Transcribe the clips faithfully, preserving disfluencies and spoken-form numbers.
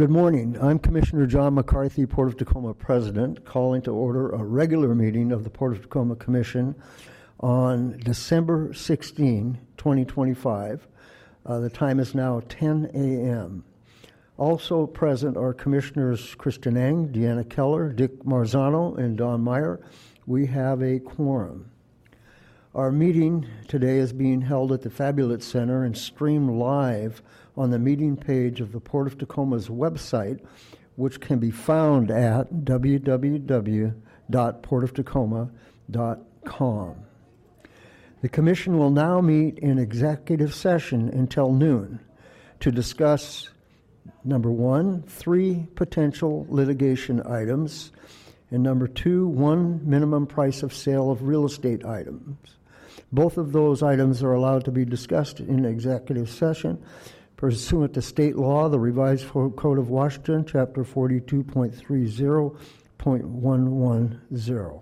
Good morning. I'm Commissioner John McCarthy, Port of Tacoma President, calling to order a regular meeting of the Port of Tacoma Commission on December sixteenth, twenty twenty-five. Uh, the time is now ten a.m. Also present are Commissioners Kristen Eng, Deanna Keller, Dick Marzano, and Don Meyer. We have a quorum. Our meeting today is being held at the Fabulous Center and streamed live on the meeting page of the Port of Tacoma's website, which can be found at w w w dot port of tacoma dot com. The Commission will now meet in executive session until noon to discuss, number one, three potential litigation items, and number two, one minimum price of sale of real estate items. Both of those items are allowed to be discussed in executive session pursuant to state law, the Revised Code of Washington, Chapter forty-two point thirty point one ten.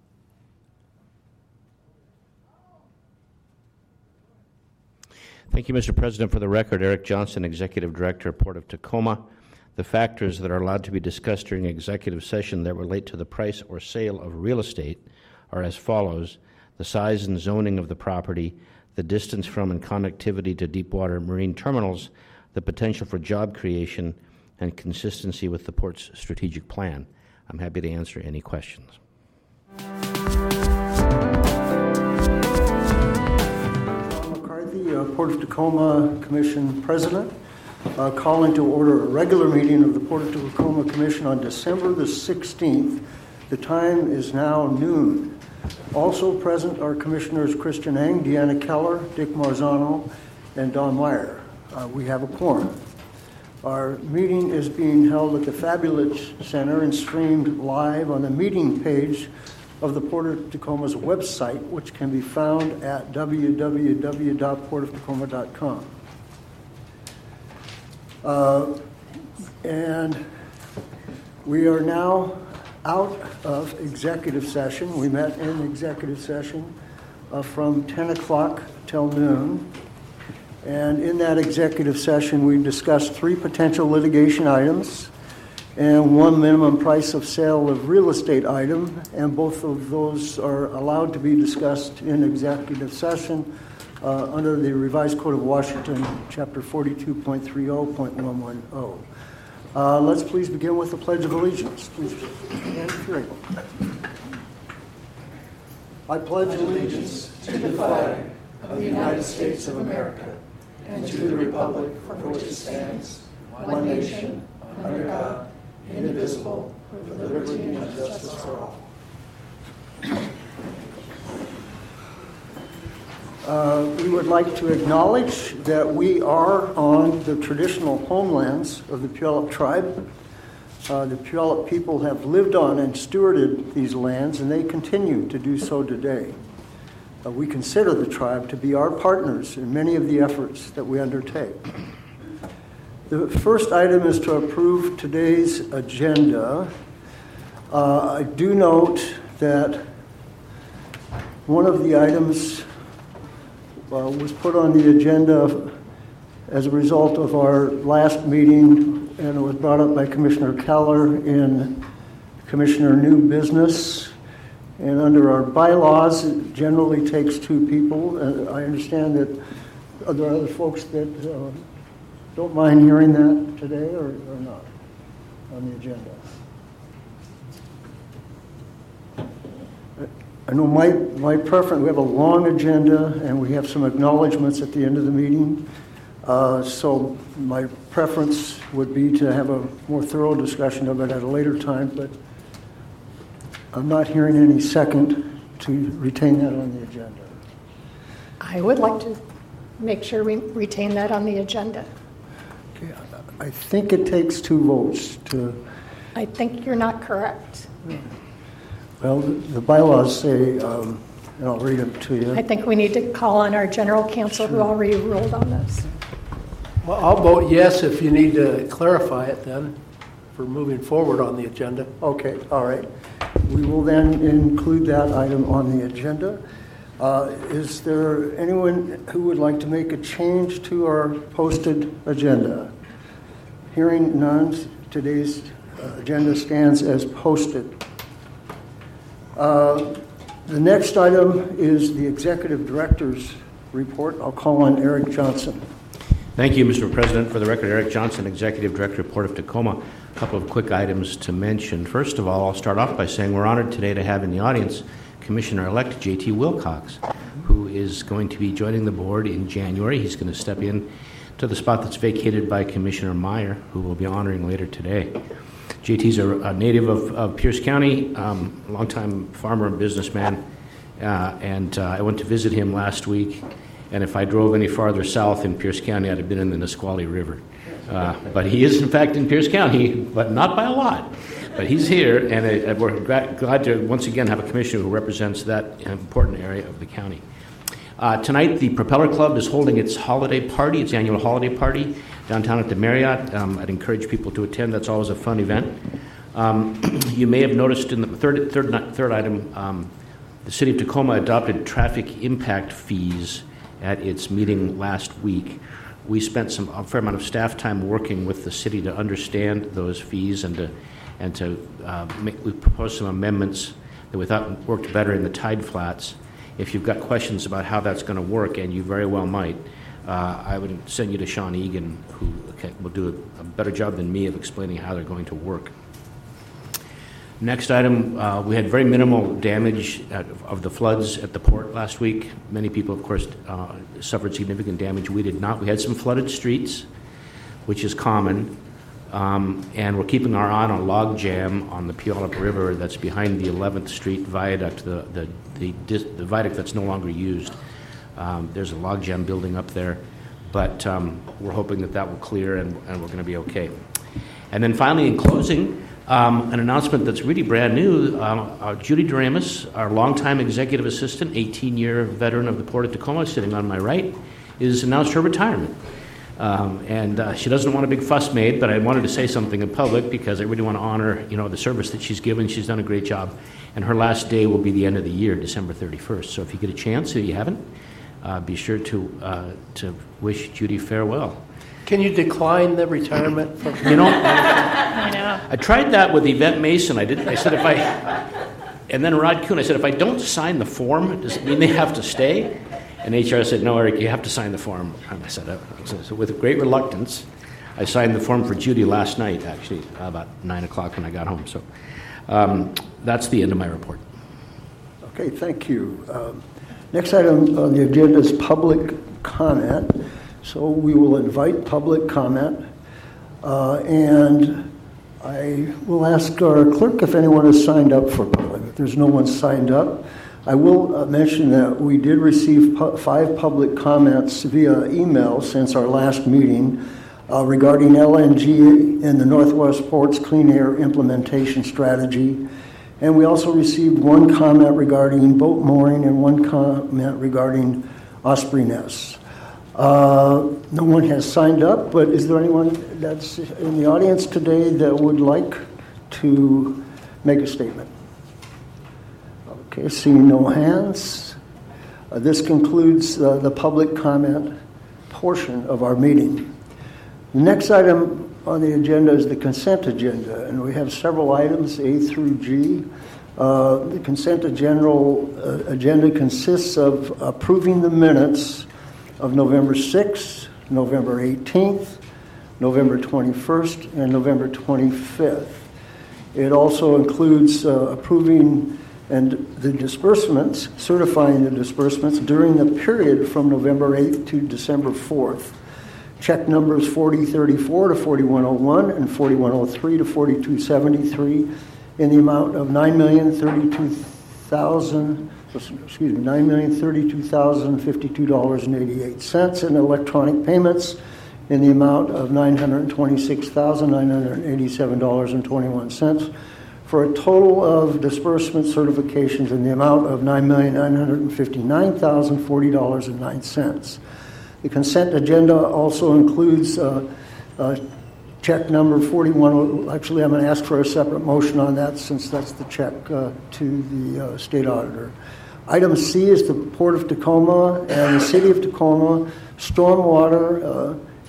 Thank you, Mister President. For the record, Eric Johnson, Executive Director, Port of Tacoma. The factors that are allowed to be discussed during executive session that relate to the price or sale of real estate are as follows: the size and zoning of the property, the distance from and connectivity to deepwater marine terminals, the potential for job creation, and consistency with the port's strategic plan. I'm happy to answer any questions. John McCarthy, uh, Port of Tacoma Commission President, uh, calling to order a regular meeting of the Port of Tacoma Commission on December the sixteenth. The time is now noon. Also present are Commissioners Kristen Eng, Deanna Keller, Dick Marzano, and Don Meyer. Uh, we have a quorum. Our meeting is being held at the Fabulous Center and streamed live on the meeting page of the Port of Tacoma's website, which can be found at w w w dot port of tacoma dot com. Uh, and we are now out of executive session. We met in executive session uh, from ten o'clock till noon. And in that executive session, we discussed three potential litigation items and one minimum price of sale of real estate item. And both of those are allowed to be discussed in executive session uh, under the Revised Code of Washington, Chapter forty-two point thirty point one ten. Uh, let's please begin with the Pledge of Allegiance. Please stand if you're able. I pledge allegiance to the flag of the United States of America and to the republic for which it stands, one nation, under God, indivisible, with liberty and justice for all. Uh, we would like to acknowledge that we are on the traditional homelands of the Puyallup tribe. Uh, the Puyallup people have lived on and stewarded these lands, and they continue to do so today. Uh, we consider the tribe to be our partners in many of the efforts that we undertake. The first item is to approve today's agenda. Uh, I do note that one of the items Uh, was put on the agenda as a result of our last meeting, and it was brought up by Commissioner Keller in Commissioner New Business. And under our bylaws, it generally takes two people. And I understand that are there other folks that uh, don't mind hearing that today or, or not on the agenda? I know my, my preference, we have a long agenda and we have some acknowledgments at the end of the meeting. Uh, so my preference would be to have a more thorough discussion of it at a later time, but I'm not hearing any second to retain that on the agenda. I would like to make sure we retain that on the agenda. Okay, I think it takes two votes to... I think you're not correct. Yeah. Well, the bylaws say, um, and I'll read them to you. I think we need to call on our general counsel who already ruled on this. Well, I'll vote yes if you need to clarify it then for moving forward on the agenda. Okay, all right. We will then include that item on the agenda. Uh, is there anyone who would like to make a change to our posted agenda? Hearing none, today's uh, agenda stands as posted. Uh, the next item is the Executive Director's report. I'll call on Eric Johnson. Thank you, Mister President. For the record, Eric Johnson, Executive Director, Port of Tacoma. A couple of quick items to mention. First of all, I'll start off by saying we're honored today to have in the audience Commissioner-elect J T Wilcox, who is going to be joining the board in January. He's going to step in to the spot that's vacated by Commissioner Meyer, who we'll be honoring later today. J T's a, a native of, of Pierce County, um, a longtime farmer and businessman, uh, and uh, I went to visit him last week, and if I drove any farther south in Pierce County, I'd have been in the Nisqually River. Uh, but he is, in fact, in Pierce County, but not by a lot. But he's here, and uh, we're gra- glad to once again have a commissioner who represents that important area of the county. Uh, tonight, the Propeller Club is holding its holiday party, its annual holiday party, downtown at the Marriott. Um, I'd encourage people to attend. That's always a fun event. Um, you may have noticed in the third, third, third item, um, the City of Tacoma adopted traffic impact fees at its meeting last week. We spent some a fair amount of staff time working with the city to understand those fees and to and to uh, make, we proposed some amendments that we thought worked better in the tide flats. If you've got questions about how that's going to work, and you very well might, uh, I would send you to Sean Egan, who will do a, a better job than me of explaining how they're going to work. Next item, uh, we had very minimal damage at, of the floods at the port last week. Many people, of course, uh, suffered significant damage. We did not. We had some flooded streets, which is common, um, and we're keeping our eye on a log jam on the Puyallup River that's behind the eleventh Street viaduct, the, the, the, the viaduct that's no longer used. Um, there's a log jam building up there, but um, we're hoping that that will clear and, and we're going to be okay. And then finally, in closing, Um, an announcement that's really brand new. Uh, uh, Judy Doremus, our longtime executive assistant, eighteen-year veteran of the Port of Tacoma, sitting on my right, is announced her retirement. Um, and uh, she doesn't want a big fuss made, but I wanted to say something in public because I really want to honor, you know, the service that she's given. She's done a great job. And her last day will be the end of the year, December thirty-first. So if you get a chance, if you haven't, uh, be sure to uh, to wish Judy farewell. Can you decline the retirement from? You know, I know. I tried that with Yvette Mason. I did. I said if I, and then Rod Kuhn. I said if I don't sign the form, does it mean they have to stay? And H R said, no, Eric, you have to sign the form. And I said, uh, so with great reluctance, I signed the form for Judy last night. Actually, about nine o'clock when I got home. So um, that's the end of my report. Okay, thank you. Um, next item on the agenda is public comment. So we will invite public comment, uh, and I will ask our clerk if anyone has signed up for public. If there's no one signed up, I will uh, mention that we did receive pu- five public comments via email since our last meeting uh, regarding L N G and the Northwest Ports Clean Air Implementation Strategy. And we also received one comment regarding boat mooring and one comment regarding Osprey nests. Uh, no one has signed up, but is there anyone that's in the audience today that would like to make a statement? Okay, seeing no hands. Uh, this concludes uh, the public comment portion of our meeting. The next item on the agenda is the consent agenda, and we have several items, A through G. Uh, the consent agenda, uh, agenda consists of approving the minutes of November sixth, November eighteenth, November twenty-first, and November twenty-fifth. It also includes uh, approving and the disbursements, certifying the disbursements during the period from November eighth to December fourth. Check numbers forty thirty-four to forty-one oh one and forty-one oh three to forty-two seventy-three in the amount of nine million thirty-two thousand excuse me, nine million thirty-two thousand fifty-two dollars and eighty-eight cents, and electronic payments in the amount of nine hundred twenty-six thousand nine hundred eighty-seven dollars and twenty-one cents, for a total of disbursement certifications in the amount of nine million nine hundred fifty-nine thousand forty dollars and nine cents. The consent agenda also includes uh, uh, check number forty-one. Actually, I'm going to ask for a separate motion on that since that's the check uh, to the uh, state auditor. Item C is the Port of Tacoma and the City of Tacoma stormwater uh,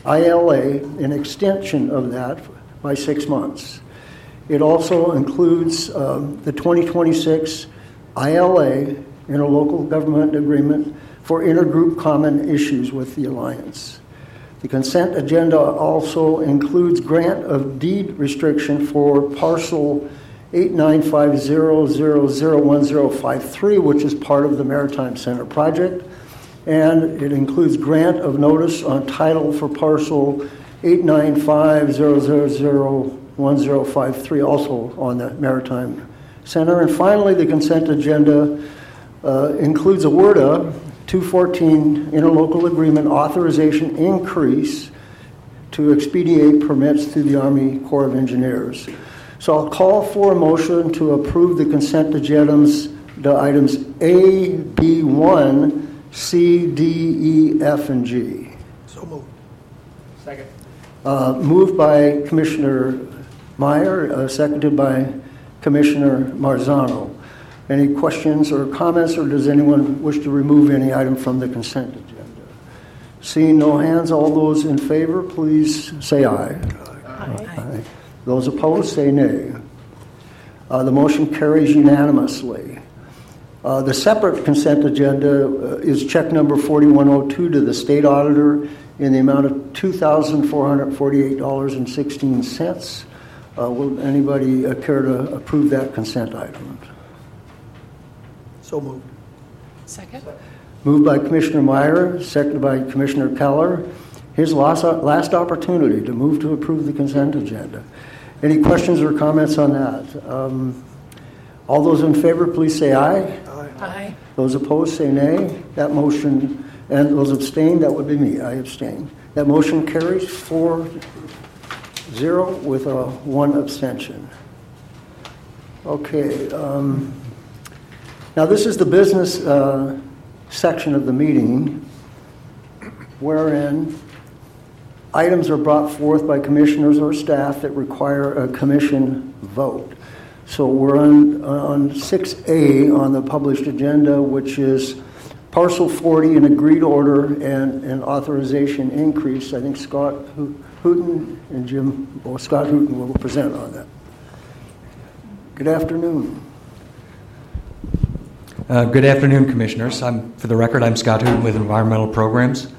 I L A, an extension of that by six months. It also includes um, the twenty twenty-six I L A, interlocal government agreement, for intergroup common issues with the Alliance. The consent agenda also includes grant of deed restriction for parcel eight nine five zero zero zero one zero five three, which is part of the Maritime Center project, and it includes grant of notice on title for parcel eight nine five zero zero zero one zero five three, also on the Maritime Center. And finally, the consent agenda uh, includes a WRDA two fourteen interlocal agreement authorization increase to expedite permits through the Army Corps of Engineers. So I'll call for a motion to approve the consent agendas, the items A, B one, C, D, E, F, and G. So moved. Second. Uh, moved by Commissioner Meyer, uh, seconded by Commissioner Marzano. Any questions or comments, or does anyone wish to remove any item from the consent agenda? Seeing no hands, all those in favor, please say aye. Aye. Aye. Those opposed, say nay. Uh, the motion carries unanimously. Uh, the separate consent agenda uh, is check number forty-one oh two to the state auditor in the amount of two thousand four hundred forty-eight dollars and sixteen cents. Uh, will anybody uh, care to approve that consent item? So moved. Second? Moved by Commissioner Meyer, seconded by Commissioner Keller. His last, last opportunity to move to approve the consent agenda. Any questions or comments on that? Um, all those in favor, please say aye. Aye. Aye. Those opposed, say nay. That motion, and those abstained, that would be me. I abstain. That motion carries four zero with a one abstention. Okay. Um, now this is the business uh, section of the meeting, wherein items are brought forth by commissioners or staff that require a commission vote. So we're on, on six A on the published agenda, which is parcel forty, an agreed order and an authorization increase. I think Scott Hooten and Jim, well, Scott Hooten will present on that. Good afternoon. Uh, good afternoon, Commissioners. I'm, for the record, I'm Scott Hooten with Environmental Programs.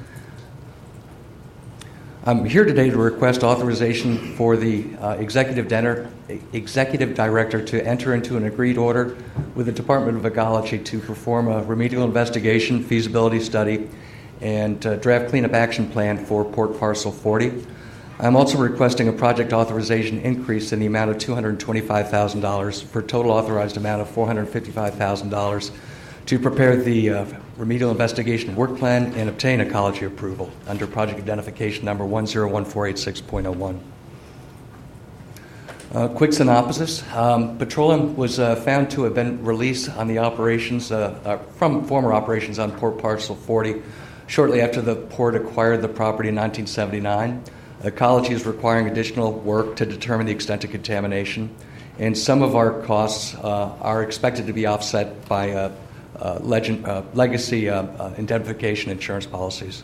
I'm here today to request authorization for the uh, executive, dinner, executive director to enter into an agreed order with the Department of Ecology to perform a remedial investigation, feasibility study, and uh, draft cleanup action plan for Port Parcel forty. I'm also requesting a project authorization increase in the amount of two hundred twenty-five thousand dollars for a total authorized amount of four hundred fifty-five thousand dollars to prepare the uh, remedial investigation work plan and obtain ecology approval under project identification number one zero one four eight six point oh one. Uh, quick synopsis. Um, petroleum was uh, found to have been released on the operations uh, uh, from former operations on Port Parcel forty shortly after the port acquired the property in nineteen seventy-nine. Ecology is requiring additional work to determine the extent of contamination, and some of our costs uh, are expected to be offset by uh, uh, legend, uh, legacy uh, uh, indemnification insurance policies.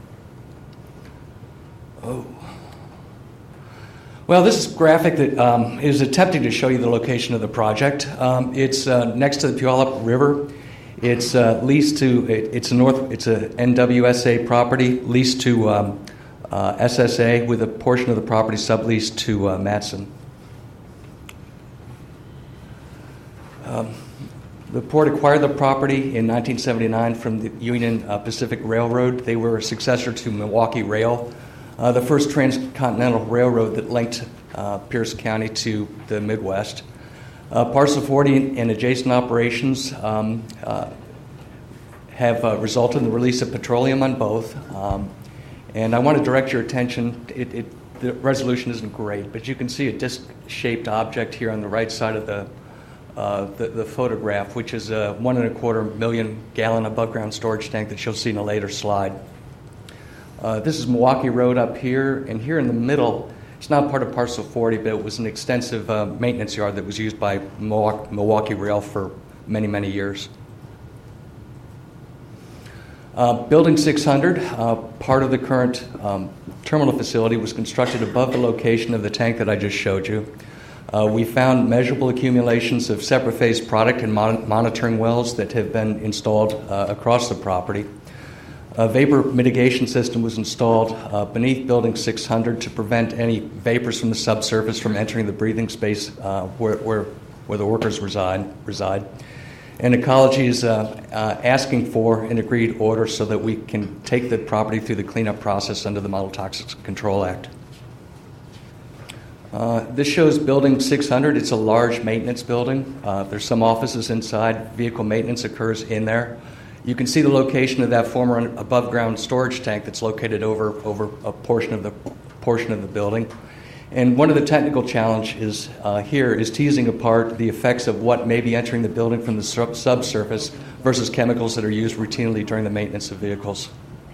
Oh. Well, this is a graphic that um, is attempting to show you the location of the project. Um, it's uh, next to the Puyallup River. It's uh, leased to, it, it's a North, it's a N W S A property leased to um, Uh, S S A, with a portion of the property subleased to uh, Matson. Um, the port acquired the property in nineteen seventy-nine from the Union uh, Pacific Railroad. They were a successor to Milwaukee Rail, uh, the first transcontinental railroad that linked uh, Pierce County to the Midwest. Uh, Parcel forty and adjacent operations um, uh, have uh, resulted in the release of petroleum on both. Um, And I want to direct your attention, it, it, the resolution isn't great, but you can see a disc-shaped object here on the right side of the, uh, the, the photograph, which is a one and a quarter million gallon above-ground storage tank that you'll see in a later slide. Uh, this is Milwaukee Road up here, and here in the middle, it's not part of Parcel forty, but it was an extensive uh, maintenance yard that was used by Milwaukee, Milwaukee Rail for many, many years. Uh, Building six hundred, uh, part of the current um, terminal facility, was constructed above the location of the tank that I just showed you. Uh, we found measurable accumulations of separate phase product and mon- monitoring wells that have been installed uh, across the property. A vapor mitigation system was installed uh, beneath Building six hundred to prevent any vapors from the subsurface from entering the breathing space uh, where, where, where the workers reside. reside. And Ecology is uh, uh, asking for an agreed order so that we can take the property through the cleanup process under the Model Toxics Control Act. Uh, this shows Building six hundred. It's a large maintenance building. Uh, there's some offices inside. Vehicle maintenance occurs in there. You can see the location of that former above-ground storage tank that's located over, over a portion of the portion of the building. And one of the technical challenges uh, here is teasing apart the effects of what may be entering the building from the sub- subsurface versus chemicals that are used routinely during the maintenance of vehicles.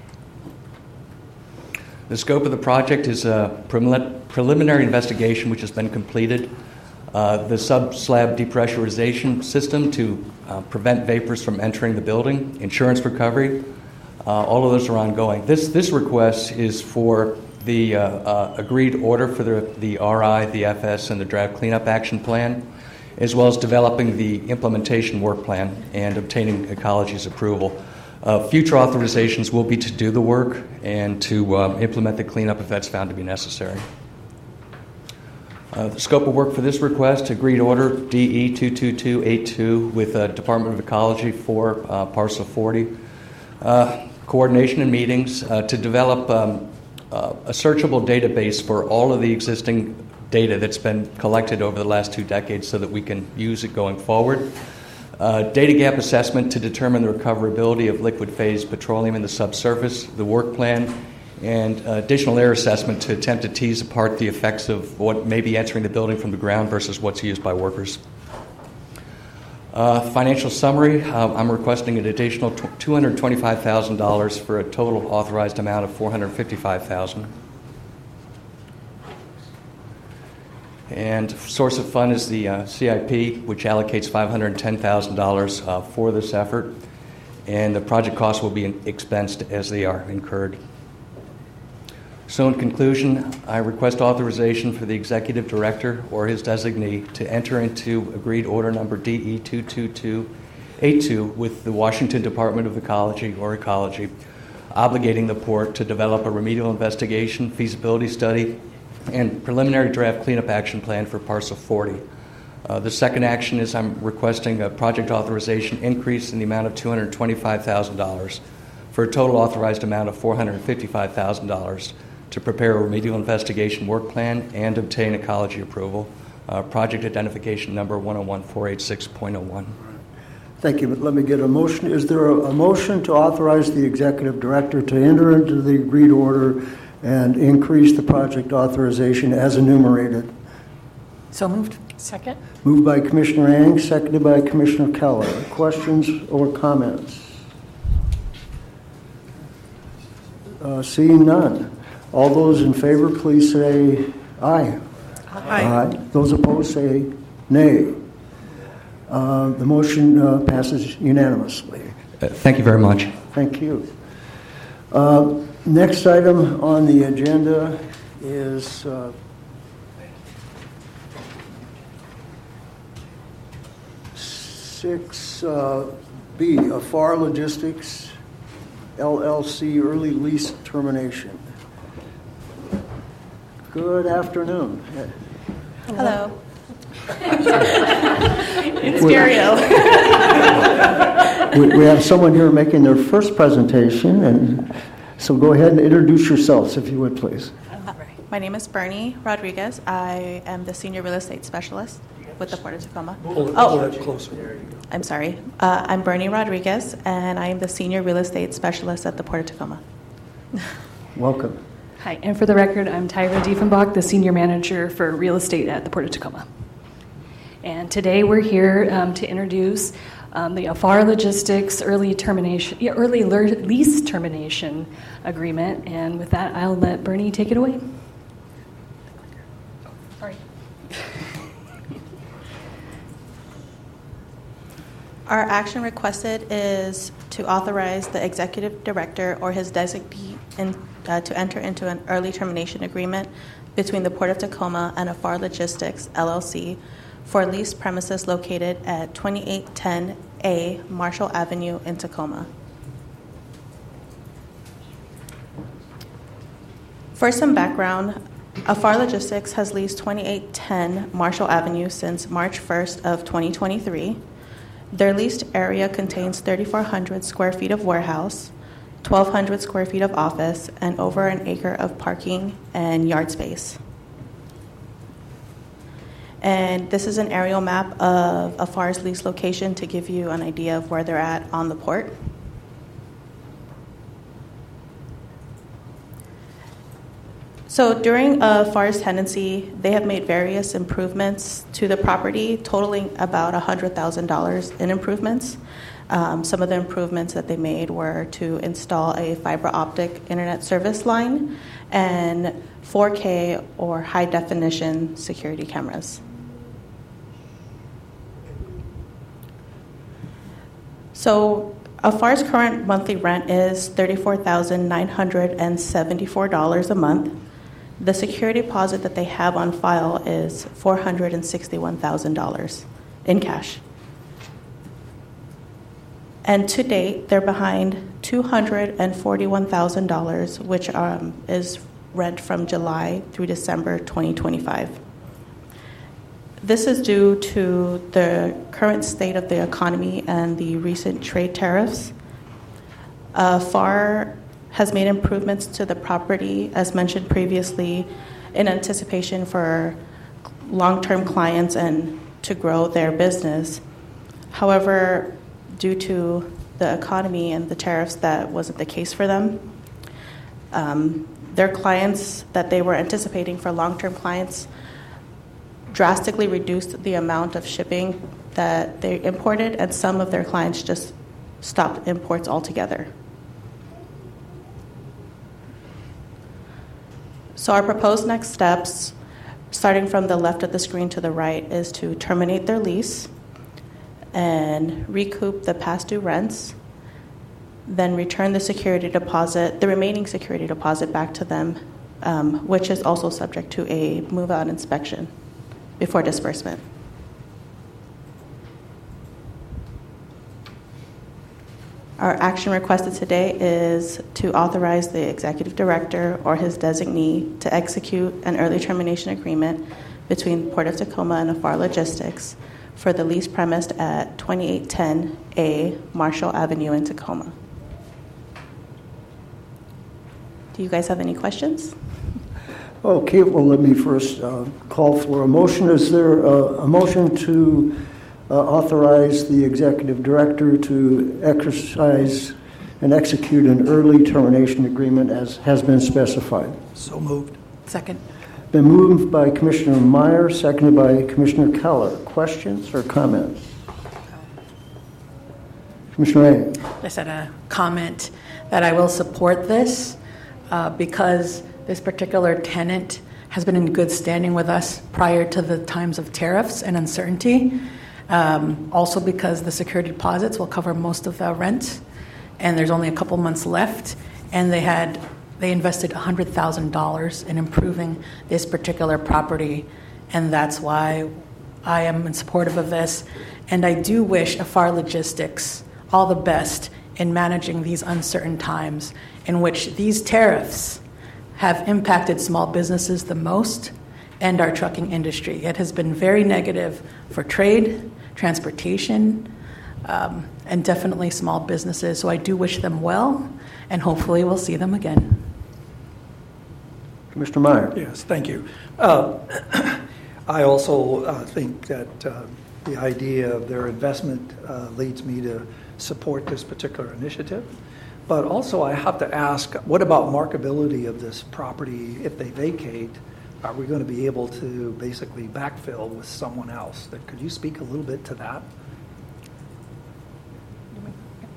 The scope of the project is a preliminary investigation which has been completed. Uh, the sub-slab depressurization system to uh, prevent vapors from entering the building, insurance recovery, uh, all of those are ongoing. This, this request is for the uh, uh, agreed order for the, the R I, the F S, and the draft cleanup action plan, as well as developing the implementation work plan and obtaining Ecology's approval. Uh, future authorizations will be to do the work and to um, implement the cleanup if that's found to be necessary. Uh, the scope of work for this request, agreed order D E two two two eight two with uh, Department of Ecology for uh, Parcel forty. Uh, coordination and meetings uh, to develop um, uh, a searchable database for all of the existing data that's been collected over the last two decades so that we can use it going forward. Uh, data gap assessment to determine the recoverability of liquid phase petroleum in the subsurface, the work plan, and uh, additional air assessment to attempt to tease apart the effects of what may be entering the building from the ground versus what's used by workers. Uh, financial summary, uh, I'm requesting an additional two hundred twenty-five thousand dollars for a total authorized amount of four hundred fifty-five thousand dollars. And source of fund is the uh, C I P, which allocates five hundred ten thousand dollars uh, for this effort, and the project costs will be expensed as they are incurred. So in conclusion, I request authorization for the executive director or his designee to enter into agreed order number D E two two two eight two with the Washington Department of Ecology or Ecology, obligating the port to develop a remedial investigation, feasibility study, and preliminary draft cleanup action plan for Parcel forty. Uh, the second action is I'm requesting a project authorization increase in the amount of two hundred twenty-five thousand dollars for a total authorized amount of four hundred fifty-five thousand dollars to prepare a remedial investigation work plan and obtain Ecology approval. Uh, project identification number one oh one four eight six point oh one. Thank you, but let me get a motion. Is there a, a motion to authorize the executive director to enter into the agreed order and increase the project authorization as enumerated? So moved. Second. Moved by Commissioner Ang, seconded by Commissioner Keller. Questions or comments? Uh, seeing none. All those in favor, please say aye. Aye. Aye. Those opposed say nay. Uh, the motion uh, passes unanimously. Uh, thank you very much. Thank you. Uh, next item on the agenda is uh, six B, Afar Logistics L L C early lease termination. Good afternoon. Hello. It's Dario. we, we have someone here making their first presentation, and so go ahead and introduce yourselves, if you would, please. Uh, my name is Bernie Rodriguez. I am the Senior Real Estate Specialist with the Port of Tacoma. Oh, closer. I'm sorry. Uh, I'm Bernie Rodriguez, and I am the Senior Real Estate Specialist at the Port of Tacoma. Welcome. Hi, and for the record, I'm Tyra Diefenbach, the Senior Manager for Real Estate at the Port of Tacoma. And today we're here um, to introduce um, the Afar Logistics early termination, yeah, early lease termination agreement. And with that, I'll let Bernie take it away. Sorry. Our action requested is to authorize the executive director or his designee in, uh, to enter into an early termination agreement between the Port of Tacoma and Afar Logistics, L L C, for leased premises located at twenty-eight ten A Marshall Avenue in Tacoma. For some background, Afar Logistics has leased twenty-eight ten Marshall Avenue since March first of twenty twenty-three. Their leased area contains thirty-four hundred square feet of warehouse, twelve hundred square feet of office, and over an acre of parking and yard space. And this is an aerial map of Afar's lease location to give you an idea of where they're at on the port. So during Afar's tenancy, they have made various improvements to the property, totaling about one hundred thousand dollars in improvements. Um, some of the improvements that they made were to install a fiber optic internet service line and four K or high definition security cameras. So Afar's current monthly rent is thirty-four thousand nine hundred seventy-four dollars a month. The security deposit that they have on file is four hundred sixty-one thousand dollars in cash. And to date, they're behind two hundred forty-one thousand dollars, which um, is rent from July through December twenty twenty-five. This is due to the current state of the economy and the recent trade tariffs. Uh, Afar has made improvements to the property, as mentioned previously, in anticipation for long-term clients and to grow their business. However, due to the economy and the tariffs, that wasn't the case for them. Um, their clients that they were anticipating for long-term clients drastically reduced the amount of shipping that they imported, and some of their clients just stopped imports altogether. So our proposed next steps, starting from the left of the screen to the right, is to terminate their lease and recoup the past due rents, then return the security deposit, the remaining security deposit back to them, um, which is also subject to a move-out inspection before disbursement. Our action requested today is to authorize the executive director or his designee to execute an early termination agreement between Port of Tacoma and Afar Logistics for the lease premised at twenty-eight ten A Marshall Avenue in Tacoma. Do you guys have any questions? Okay, well, let me first uh, call for a motion. Is there a, a motion to uh, authorize the executive director to exercise and execute an early termination agreement as has been specified? So moved. Second. Been moved by Commissioner Meyer, seconded by Commissioner Keller. Questions or comments? Commissioner A. I said a comment that I will support this uh, because this particular tenant has been in good standing with us prior to the times of tariffs and uncertainty. Um, also because the security deposits will cover most of the rent, and there's only a couple months left, and they had they invested one hundred thousand dollars in improving this particular property, and that's why I am in supportive of this. And I do wish Afar Logistics all the best in managing these uncertain times in which these tariffs have impacted small businesses the most and our trucking industry. It has been very negative for trade, transportation, um, and definitely small businesses. So I do wish them well, and hopefully we'll see them again. Commissioner Meyer. Yes, thank you. Uh, I also uh, think that uh, the idea of their investment uh, leads me to support this particular initiative. But also I have to ask, what about markability of this property if they vacate? Are we going to be able to basically backfill with someone else? Could you speak a little bit to that?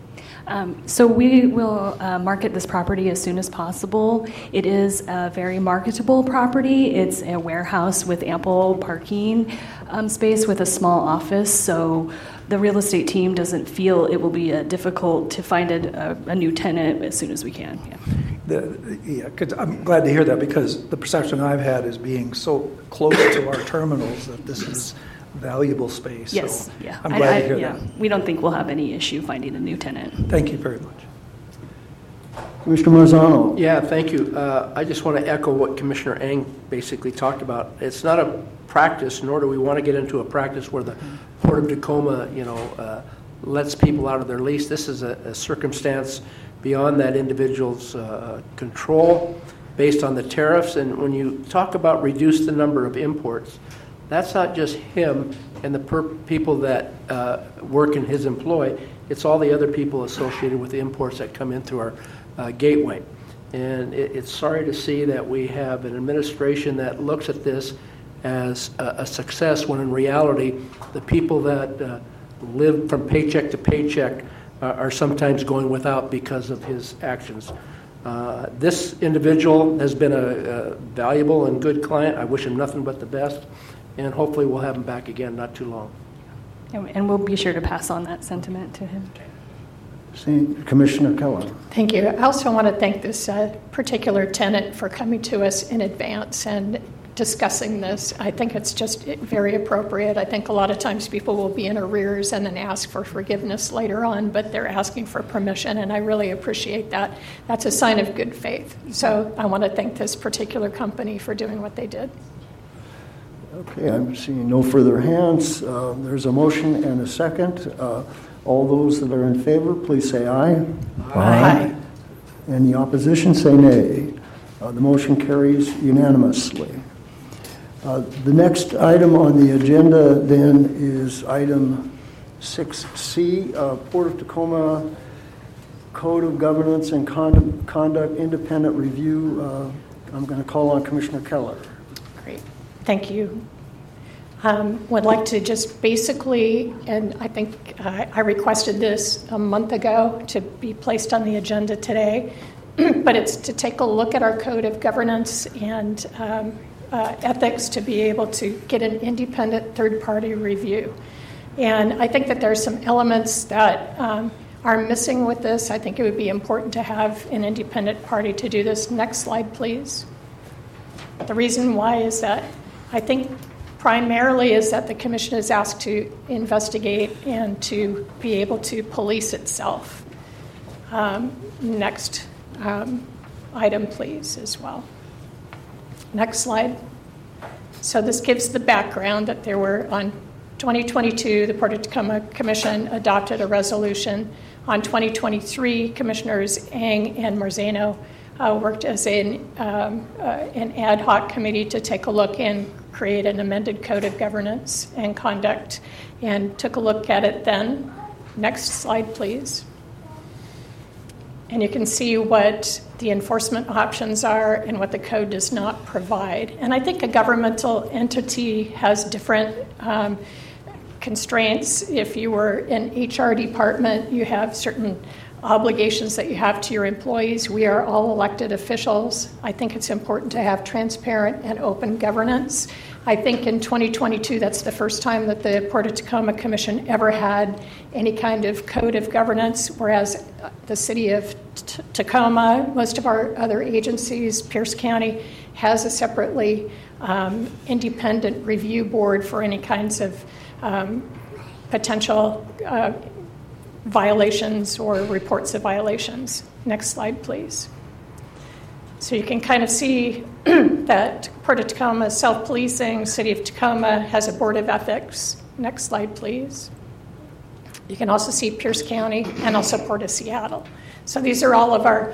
Um, so we will uh, market this property as soon as possible. It is a very marketable property. It's a warehouse with ample parking um, space with a small office, so the real estate team doesn't feel it will be uh, difficult to find a, a, a new tenant as soon as we can. Yeah. The, yeah, 'cause I'm glad to hear that, because the perception I've had is being so close to our terminals that this is valuable space. Yes, so yeah. I'm glad I, I, to hear yeah. that. We don't think we'll have any issue finding a new tenant. Thank you very much. Commissioner Marzano. Yeah, thank you. Uh, I just want to echo what Commissioner Eng basically talked about. It's not a practice, nor do we want to get into a practice where the Port of Tacoma, you know, uh, lets people out of their lease. This is a, a circumstance beyond that individual's uh, control based on the tariffs. And when you talk about reduce the number of imports, that's not just him and the per- people that uh, work in his employ. It's all the other people associated with the imports that come in through our uh, gateway. And it, it's sorry to see that we have an administration that looks at this as a, a success, when in reality, the people that uh, live from paycheck to paycheck uh, are sometimes going without because of his actions. Uh, this individual has been a, a valuable and good client. I wish him nothing but the best, and hopefully we'll have him back again not too long. And, and we'll be sure to pass on that sentiment to him. See, Commissioner Keller. Thank you. I also want to thank this uh, particular tenant for coming to us in advance and discussing this. I think it's just very appropriate. I think a lot of times people will be in arrears and then ask for forgiveness later on, but they're asking for permission, and I really appreciate that. That's a sign of good faith. So I want to thank this particular company for doing what they did. Okay, I'm seeing no further hands. Uh, there's a motion and a second. Uh, all those that are in favor, please say aye. Aye. Any opposition, say nay. Uh, the motion carries unanimously. Uh, the next item on the agenda then is item six C, uh, Port of Tacoma Code of Governance and Conduct, Conduct Independent Review. Uh, I'm going to call on Commissioner Keller. Great. Thank you. Um, would like to just basically, and I think uh, I requested this a month ago to be placed on the agenda today, but it's to take a look at our Code of Governance and um, uh, ethics to be able to get an independent third-party review. And I think that there are some elements that um, are missing with this. I think it would be important to have an independent party to do this. Next slide, please. The reason why is that I think primarily is that the commission is asked to investigate and to be able to police itself. Um, next um, item, please, as well. Next slide. So this gives the background that there were on twenty twenty-two, the Port of Tacoma Commission adopted a resolution. On twenty twenty-three, Commissioners Eng and Marzano uh, worked as an, um, uh, an ad hoc committee to take a look and create an amended Code of Governance and Conduct, and took a look at it then. Next slide, please. And you can see what the enforcement options are and what the code does not provide. And I think a governmental entity has different um, constraints. If you were an H R department, you have certain obligations that you have to your employees. We are all elected officials. I think it's important to have transparent and open governance. I think in twenty twenty-two, that's the first time that the Port of Tacoma Commission ever had any kind of code of governance, whereas the city of T- Tacoma, most of our other agencies, Pierce County, has a separately um, independent review board for any kinds of um, potential uh, violations or reports of violations. Next slide, please. So you can kind of see that Port of Tacoma is self-policing. City of Tacoma has a board of ethics. Next slide, please. You can also see Pierce County and also Port of Seattle. So these are all of our,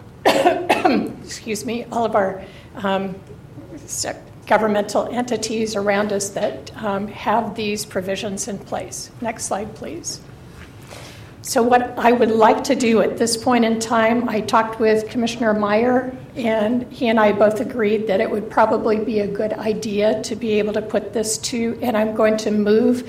excuse me, all of our um, governmental entities around us that um, have these provisions in place. Next slide, please. So what I would like to do at this point in time, I talked with Commissioner Meyer, and he and I both agreed that it would probably be a good idea to be able to put this to, and I'm going to move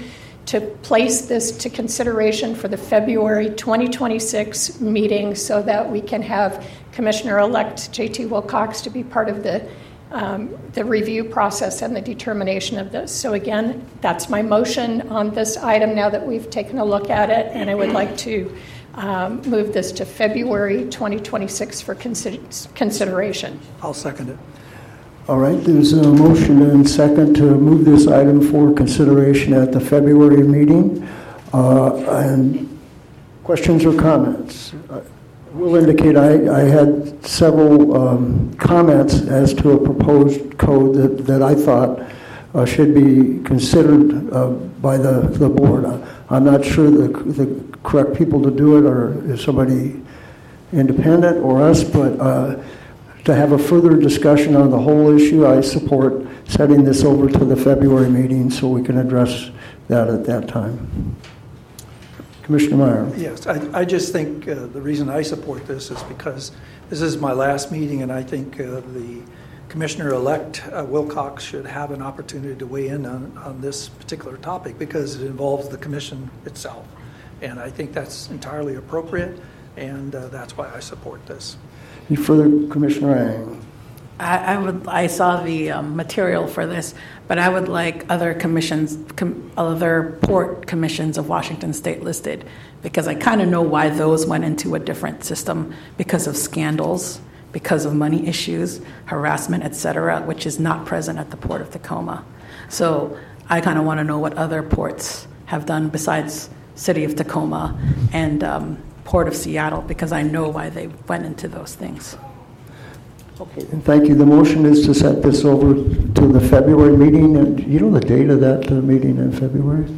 to place this to consideration for the February twenty twenty-six meeting so that we can have Commissioner-elect J T Wilcox to be part of the um, the review process and the determination of this. So again, that's my motion on this item now that we've taken a look at it, and I would like to um, move this to February twenty twenty-six for consider- consideration. I'll second it. All right, there's a motion and second to move this item for consideration at the February meeting. Uh, and questions or comments? I will indicate I, I had several um, comments as to a proposed code that, that I thought uh, should be considered uh, by the, the board. I'm not sure the, the correct people to do it or is somebody independent or us, but uh, to have a further discussion on the whole issue, I support setting this over to the February meeting so we can address that at that time. Commissioner Meyer. Yes, I, I just think uh, the reason I support this is because this is my last meeting, and I think uh, the Commissioner-elect uh, Wilcox should have an opportunity to weigh in on, on this particular topic because it involves the commission itself. And I think that's entirely appropriate, and uh, that's why I support this. Any further, Commissioner Ang? I, I would. I saw the um, material for this, but I would like other commissions, com, other port commissions of Washington State listed, because I kind of know why those went into a different system because of scandals, because of money issues, harassment, et cetera, which is not present at the Port of Tacoma. So I kind of want to know what other ports have done besides City of Tacoma and um, Port of Seattle, because I know why they went into those things. Okay, and thank you. The motion is to set this over to the February meeting. And you know the date of that uh, meeting in February?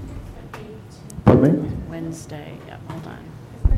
Pardon me? Wednesday. Yeah, hold on.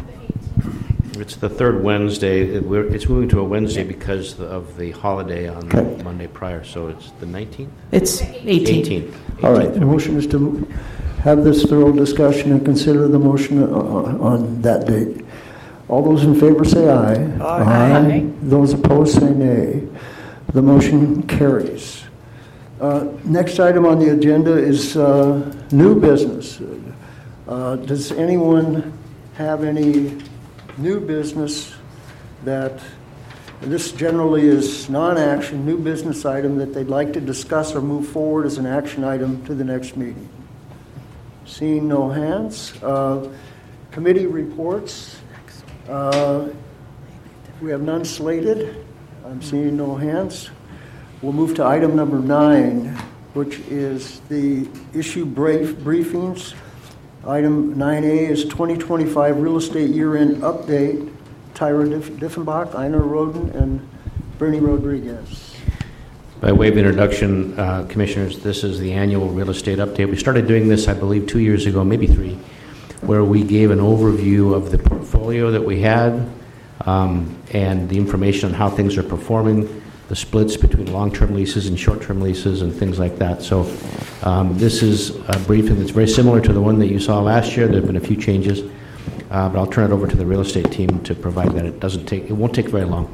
It's the third Wednesday. It, we're, it's moving to a Wednesday because of the holiday on Okay. the Monday prior. So it's the nineteenth? It's eighteenth. eighteenth. All right. The motion is to have this thorough discussion and consider the motion on, on that date. All those in favor say aye. Aye. Aye. Those opposed say nay. The motion carries. Uh, next item on the agenda is uh, new business. Uh, does anyone have any new business that, and this generally is non-action, new business item that they'd like to discuss or move forward as an action item to the next meeting? Seeing no hands. Uh, committee reports. Uh, we have none slated. I'm seeing no hands. We'll move to item number nine, which is the issue brief briefings. Item nine A is twenty twenty-five real estate year-end update. Tyra Diff- Diffenbach, Einar Roden, and Bernie Rodriguez. By way of introduction, uh, Commissioners, this is the annual real estate update. We started doing this, I believe, two years ago, maybe three, where we gave an overview of the portfolio that we had um, and the information on how things are performing, the splits between long-term leases and short-term leases and things like that. So um, this is a briefing that's very similar to the one that you saw last year. There have been a few changes, uh, but I'll turn it over to the real estate team to provide that. It doesn't take, it won't take very long.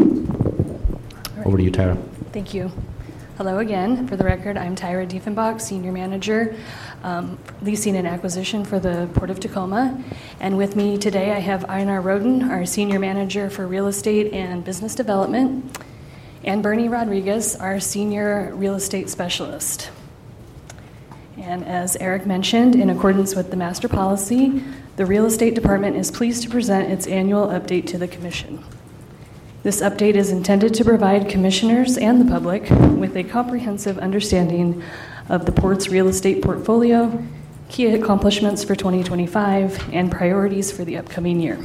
Right. Over to you, Tyra. Thank you. Hello again. For the record, I'm Tyra Diefenbach, Senior Manager, um, Leasing and Acquisition for the Port of Tacoma. And with me today, I have Einar Roden, our Senior Manager for Real Estate and Business Development, and Bernie Rodriguez, our Senior Real Estate Specialist. And as Eric mentioned, in accordance with the Master Policy, the Real Estate Department is pleased to present its annual update to the Commission. This update is intended to provide commissioners and the public with a comprehensive understanding of the Port's real estate portfolio, key accomplishments for twenty twenty-five, and priorities for the upcoming year.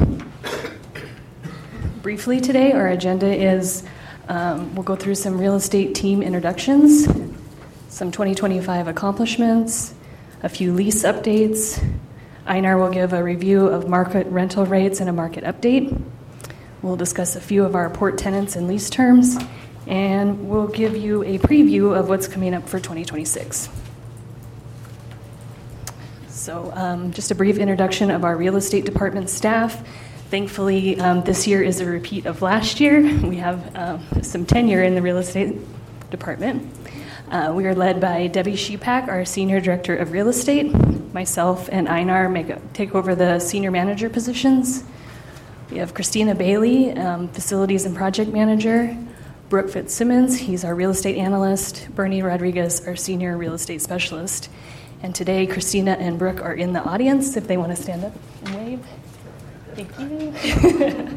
Briefly today, our agenda is um, we'll go through some real estate team introductions, some twenty twenty-five accomplishments, a few lease updates. Einar will give a review of market rental rates and a market update. We'll discuss a few of our port tenants and lease terms, and we'll give you a preview of what's coming up for twenty twenty-six. So um, just a brief introduction of our real estate department staff. Thankfully, um, this year is a repeat of last year. We have um, some tenure in the real estate department. Uh, we are led by Debbie Shepak, our Senior Director of Real Estate. Myself and Einar make, take over the Senior Manager positions. We have Christina Bailey, um, Facilities and Project Manager. Brooke Fitzsimmons, he's our Real Estate Analyst. Bernie Rodriguez, our Senior Real Estate Specialist. And today, Christina and Brooke are in the audience if they want to stand up and wave. Thank you.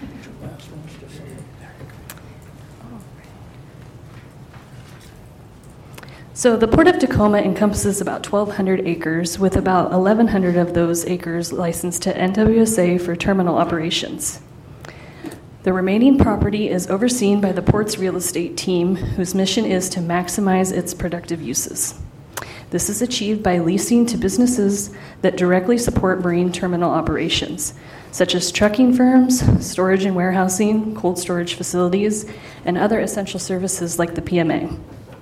So the Port of Tacoma encompasses about twelve hundred acres, with about eleven hundred of those acres licensed to N W S A for terminal operations. The remaining property is overseen by the port's real estate team, whose mission is to maximize its productive uses. This is achieved by leasing to businesses that directly support marine terminal operations, such as trucking firms, storage and warehousing, cold storage facilities, and other essential services like the P M A.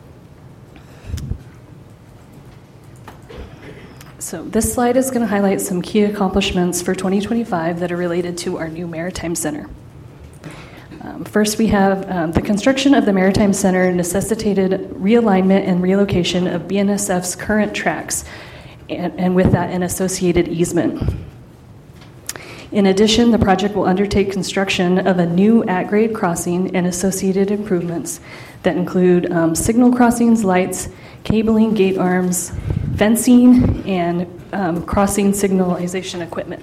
So this slide is going to highlight some key accomplishments for twenty twenty-five that are related to our new Maritime Center. Um, first, we have um, the construction of the Maritime Center necessitated realignment and relocation of B N S F's current tracks, and, and with that, an associated easement. In addition, the project will undertake construction of a new at-grade crossing and associated improvements that include um, signal crossings, lights, cabling, gate arms, fencing, and um, crossing signalization equipment.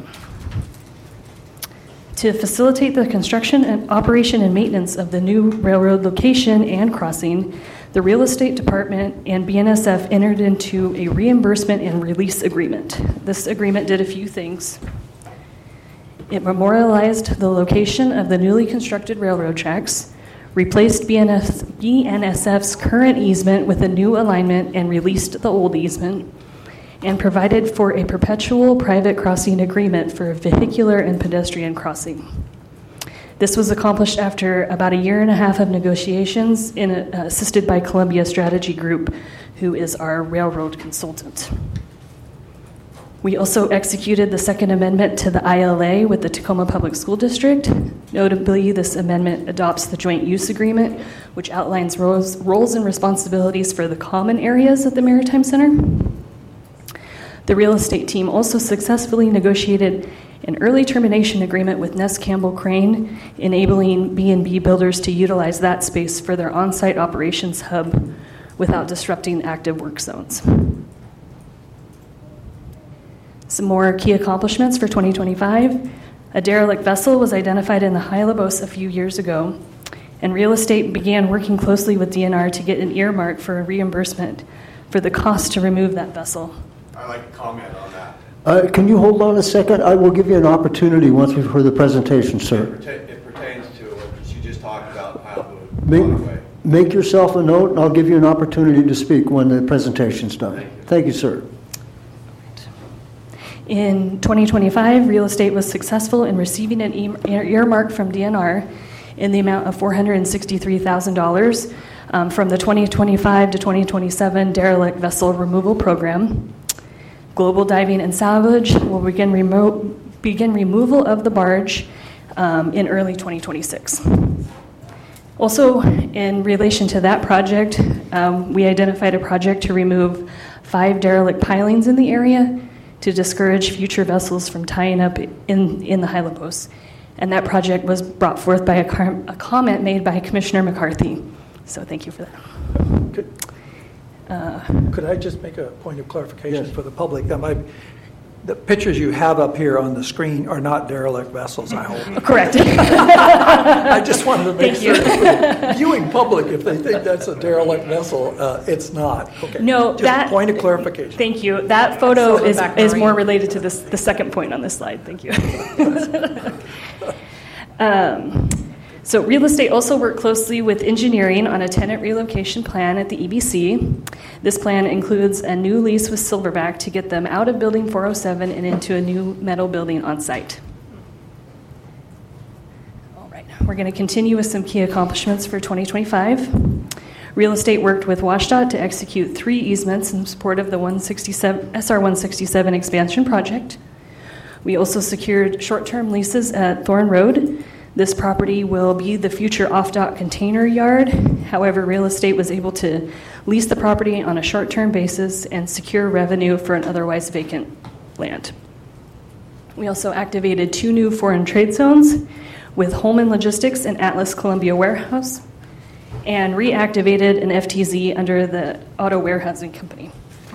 To facilitate the construction and operation and maintenance of the new railroad location and crossing, the Real Estate Department and B N S F entered into a reimbursement and release agreement. This agreement did a few things. It memorialized the location of the newly constructed railroad tracks, replaced B N S F's current easement with a new alignment and released the old easement, and provided for a perpetual private crossing agreement for vehicular and pedestrian crossing. This was accomplished after about a year and a half of negotiations in a, uh, assisted by Columbia Strategy Group, who is our railroad consultant. We also executed the Second Amendment to the I L A with the Tacoma Public School District. Notably, this amendment adopts the Joint Use Agreement, which outlines roles, roles and responsibilities for the common areas at the Maritime Center. The real estate team also successfully negotiated an early termination agreement with Ness Campbell Crane, enabling B and B builders to utilize that space for their on-site operations hub without disrupting active work zones. Some more key accomplishments for twenty twenty-five. A derelict vessel was identified in the Hyalabos a few years ago, and real estate began working closely with D N R to get an earmark for a reimbursement for the cost to remove that vessel. I'd like to comment on that. Uh, can you hold on a second? I will give you an opportunity once we've heard the presentation, sir. It, perta- it pertains to what you just talked about, how the Make, waterway. make yourself a note, and I'll give you an opportunity to speak when the presentation's done. Thank you. Thank you, sir. In twenty twenty-five, real estate was successful in receiving an earmark from D N R in the amount of four hundred sixty-three thousand dollars um, from the twenty twenty-five to twenty twenty-seven derelict vessel removal program. Global Diving and Salvage will begin, remo- begin removal of the barge um, in early twenty twenty-six. Also, in relation to that project, um, we identified a project to remove five derelict pilings in the area to discourage future vessels from tying up in, in the Hyalabos. And that project was brought forth by a, car- a comment made by Commissioner McCarthy. So thank you for that. Could, Uh, could I just make a point of clarification Yes. for the public? Am I, the pictures you have up here on the screen are not derelict vessels, I hope. correct. I just wanted to make Thank sure you. for the viewing public, if they think that's a derelict vessel, uh, it's not. Okay. No, just that- a point of clarification. Thank you. That photo Silverback is, is Marine. more related to this, the second point on this slide. Thank you. um, so real estate also worked closely with engineering on a tenant relocation plan at the E B C. This plan includes a new lease with Silverback to get them out of Building four oh seven and into a new metal building on site. All right, we're going to continue with some key accomplishments for twenty twenty-five. Real estate worked with WashDOT to execute three easements in support of the S R one sixty-seven expansion project. We also secured short-term leases at Thorn Road, This property will be the future off-dock container yard. However, real estate was able to lease the property on a short-term basis and secure revenue for an otherwise vacant land. We also activated two new foreign trade zones with Holman Logistics and Atlas Columbia Warehouse, and reactivated an F T Z under the Auto Warehousing Company.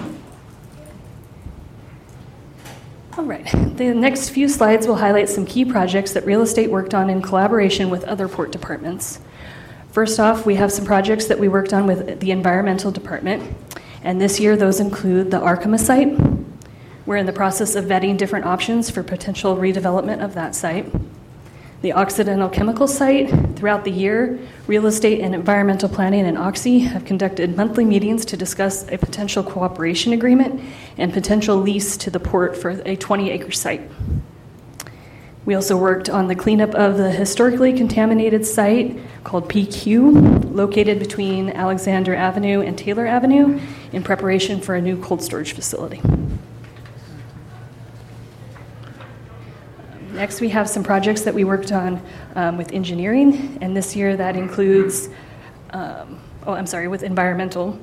All right, the next few slides will highlight some key projects that real estate worked on in collaboration with other port departments. First off, we have some projects that we worked on with the environmental department, and this year those include the Arkema site. We're in the process of vetting different options for potential redevelopment of that site. The Occidental Chemical site. Throughout the year, real estate and environmental planning and Oxy have conducted monthly meetings to discuss a potential cooperation agreement and potential lease to the port for a twenty acre site. We also worked on the cleanup of the historically contaminated site called P Q, located between Alexander Avenue and Taylor Avenue, in preparation for a new cold storage facility. Next, we have some projects that we worked on um, with engineering, and this year that includes, um, oh, I'm sorry, with environmental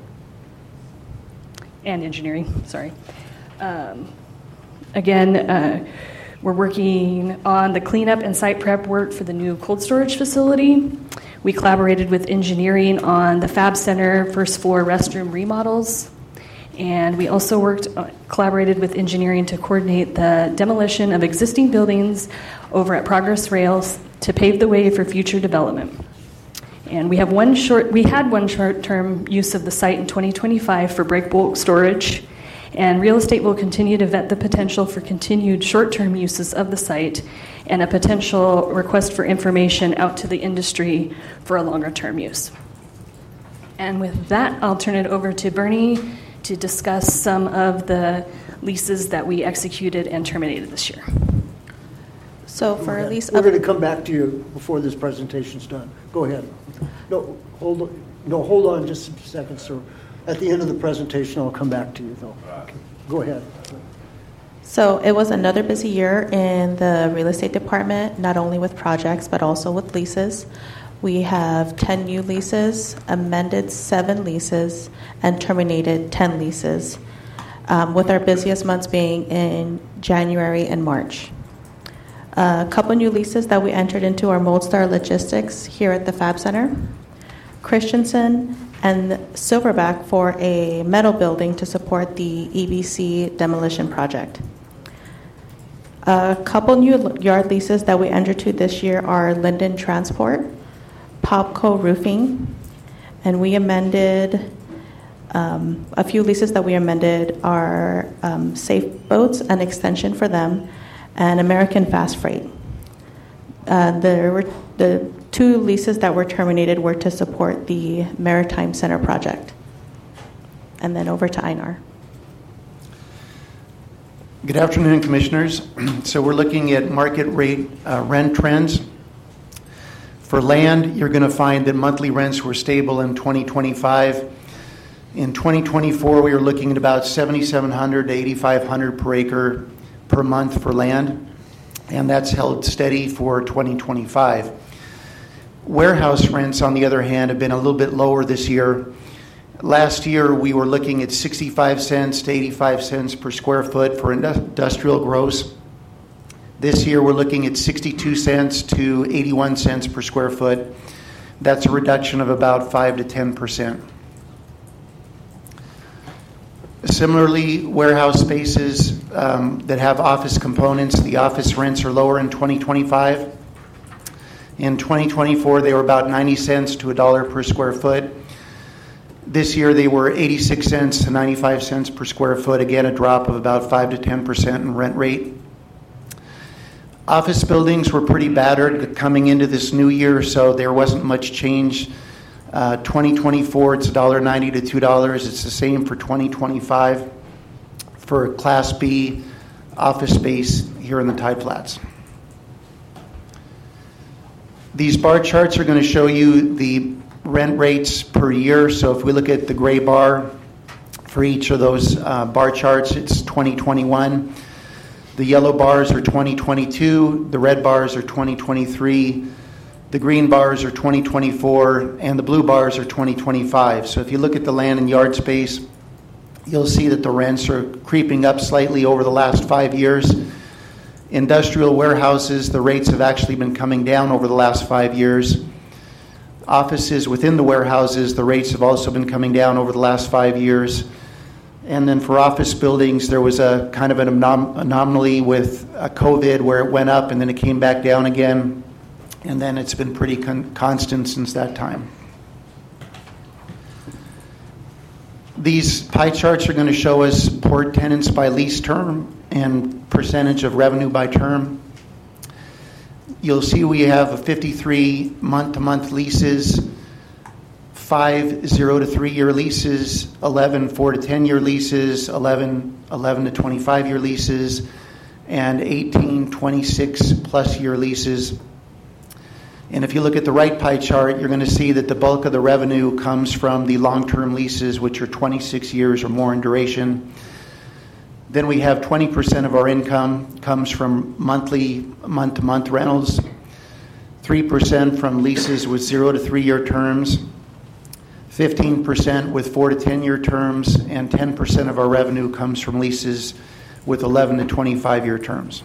and engineering, sorry. Um, again, uh, we're working on the cleanup and site prep work for the new cold storage facility. We collaborated with engineering on the Fab Center first floor restroom remodels. And we also worked, uh, collaborated with engineering to coordinate the demolition of existing buildings over at Progress Rails to pave the way for future development. And we have one short, we had one short-term use of the site in twenty twenty-five for break bulk storage, and real estate will continue to vet the potential for continued short-term uses of the site and a potential request for information out to the industry for a longer-term use. And with that, I'll turn it over to Bernie to discuss some of the leases that we executed and terminated this year. So for a lease, we're going to come back to you before this presentation's done. Go ahead. No, hold on. No, hold on just a second, sir. At the end of the presentation, I'll come back to you, though. Okay. Go ahead. So it was another busy year in the real estate department, not only with projects but also with leases. We have ten new leases, amended seven leases, and terminated ten leases, um, with our busiest months being in January and March. A couple new leases that we entered into are Moldstar Logistics here at the Fab Center, Christensen, and Silverback for a metal building to support the E B C demolition project. A couple new yard leases that we entered to this year are Linden Transport, Popco Roofing, and we amended um, a few leases that we amended are um, Safe Boats, an extension for them, and American Fast Freight. Uh, there were the two leases that were terminated were to support the Maritime Center project. And then over to Einar. Good afternoon, Commissioners. So we're looking at market rate uh, rent trends. For land, you're going to find that monthly rents were stable in twenty twenty-five. In twenty twenty-four, we were looking at about seventy-seven hundred to eighty-five hundred per acre per month for land, and that's held steady for twenty twenty-five. Warehouse rents, on the other hand, have been a little bit lower this year. Last year, we were looking at sixty-five cents to eighty-five cents per square foot for industrial gross. This year, we're looking at sixty-two cents to eighty-one cents per square foot. That's a reduction of about five to ten percent. Similarly, warehouse spaces um, that have office components, the office rents are lower in twenty twenty-five. In twenty twenty-four, they were about ninety cents to a dollar per square foot. This year, they were eighty-six cents to ninety-five cents per square foot. Again, a drop of about five to ten percent in rent rate. Office buildings were pretty battered coming into this new year, so there wasn't much change. Uh, twenty twenty-four, it's one dollar ninety to two dollars. It's the same for twenty twenty-five for Class B office space here in the Tide Flats. These bar charts are going to show you the rent rates per year. So if we look at the gray bar for each of those uh, bar charts, it's twenty twenty-one. The yellow bars are twenty twenty-two. The red bars are twenty twenty-three. The green bars are twenty twenty-four, and the blue bars are twenty twenty-five. So if you look at the land and yard space, you'll see that the rents are creeping up slightly over the last five years. Industrial warehouses, the rates have actually been coming down over the last five years. Offices within the warehouses, the rates have also been coming down over the last five years. And then for office buildings, there was a kind of an anom- anomaly with uh, COVID where it went up and then it came back down again. And then it's been pretty con- constant since that time. These pie charts are going to show us port tenants by lease term and percentage of revenue by term. You'll see we have a fifty-three month-to-month leases, five zero to three-year leases, eleven four to ten-year leases, eleven eleven to twenty-five-year leases, and eighteen twenty-six plus year leases. And if you look at the right pie chart, you're going to see that the bulk of the revenue comes from the long-term leases, which are twenty-six years or more in duration. Then we have twenty percent of our income comes from monthly, month-to-month rentals, three percent from leases with zero to three-year terms, fifteen percent with four to ten-year terms, and ten percent of our revenue comes from leases with eleven to twenty-five-year terms.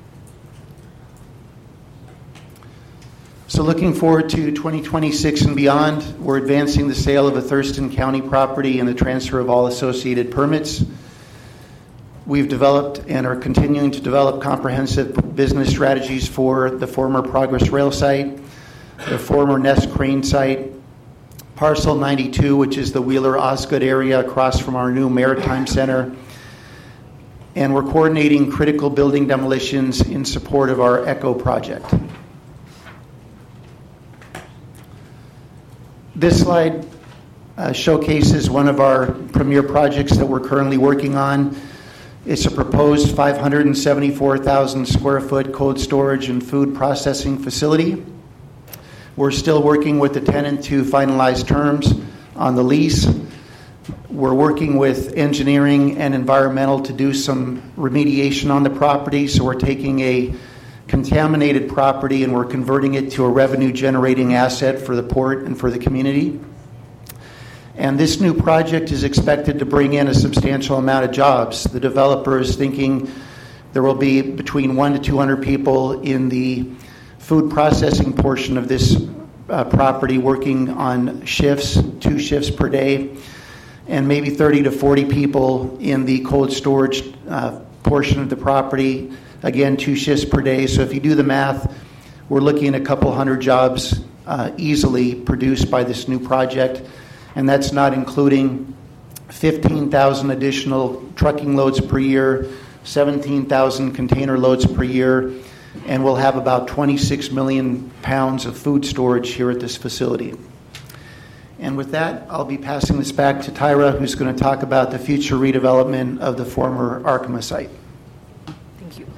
So looking forward to twenty twenty-six and beyond, we're advancing the sale of a Thurston County property and the transfer of all associated permits. We've developed and are continuing to develop comprehensive business strategies for the former Progress Rail site, the former Nest Crane site, Parcel ninety-two, which is the Wheeler-Osgood area across from our new Maritime Center, and we're coordinating critical building demolitions in support of our ECHO project. This slide uh, showcases one of our premier projects that we're currently working on. It's a proposed five hundred seventy-four thousand square foot cold storage and food processing facility. We're still working with the tenant to finalize terms on the lease. We're working with engineering and environmental to do some remediation on the property. So we're taking a contaminated property and we're converting it to a revenue generating asset for the port and for the community. And this new project is expected to bring in a substantial amount of jobs. The developer is thinking there will be between one to two hundred people in the food processing portion of this uh, property working on shifts, two shifts per day, and maybe thirty to forty people in the cold storage uh, portion of the property, again, two shifts per day. So if you do the math, we're looking at a couple hundred jobs uh, easily produced by this new project. And that's not including fifteen thousand additional trucking loads per year, seventeen thousand container loads per year, and we'll have about twenty-six million pounds of food storage here at this facility. And with that, I'll be passing this back to Tyra, who's going to talk about the future redevelopment of the former Arkema site. Thank you.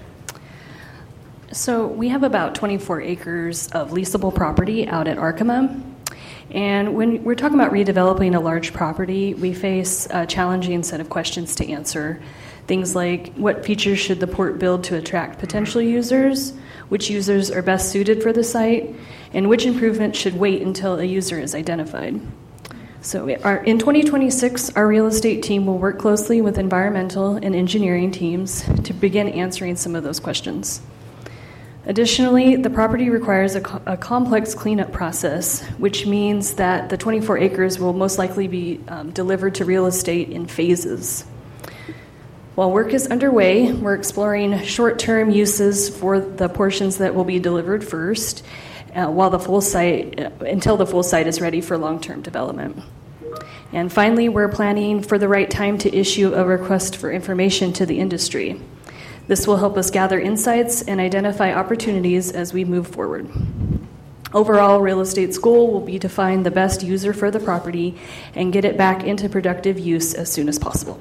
So we have about twenty-four acres of leasable property out at Arkema. And when we're talking about redeveloping a large property, we face a challenging set of questions to answer. Things like, what features should the port build to attract potential users? Which users are best suited for the site? And which improvements should wait until a user is identified? So our, in twenty twenty-six, our real estate team will work closely with environmental and engineering teams to begin answering some of those questions. Additionally, the property requires a, co- a complex cleanup process, which means that the twenty-four acres will most likely be um, delivered to real estate in phases. While work is underway, we're exploring short-term uses for the portions that will be delivered first, uh, while the full site, uh, until the full site is ready for long-term development. And finally, we're planning for the right time to issue a request for information to the industry. This will help us gather insights and identify opportunities as we move forward. Overall, real estate's goal will be to find the best user for the property and get it back into productive use as soon as possible.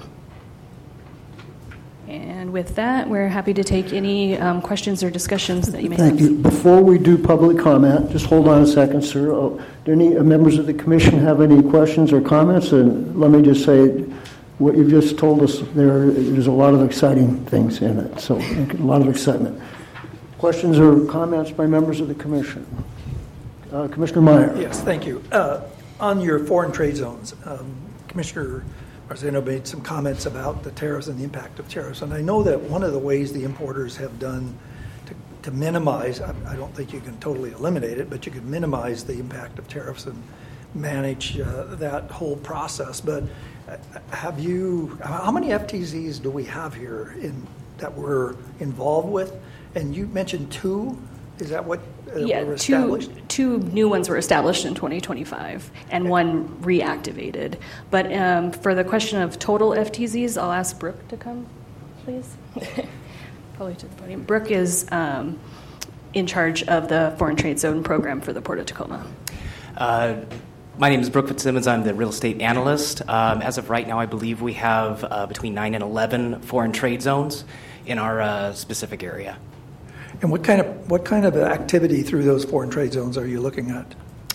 And with that, we're happy to take any um, questions or discussions that you may Thank have. you. Before we do public comment, just hold on a second, sir. Oh, do any members of the commission have any questions or comments? And let me just say, what you've just told us, there there's a lot of exciting things in it, so a lot of excitement. Questions or comments by members of the commission? Uh, Commissioner Meyer. Yes, thank you. Uh, on your foreign trade zones, um, Commissioner Marzano made some comments about the tariffs and the impact of tariffs. And I know that one of the ways the importers have done to, to minimize, I, I don't think you can totally eliminate it, but you could minimize the impact of tariffs and manage uh, that whole process. But uh, have you, how many F T Zs do we have here in that we're involved with? And you mentioned two. Is that what uh, yeah, were two, established? two new ones were established in twenty twenty-five and one reactivated. But um, for the question of total F T Zs, I'll ask Brooke to come, please. Probably to the podium. Brooke is um, in charge of the Foreign Trade Zone program for the Port of Tacoma. Uh, my name is Brooke Fitzsimmons. I'm the real estate analyst. Um, as of right now, I believe we have uh, between nine and eleven foreign trade zones in our uh, specific area. And what kind of what kind of activity through those foreign trade zones are you looking at?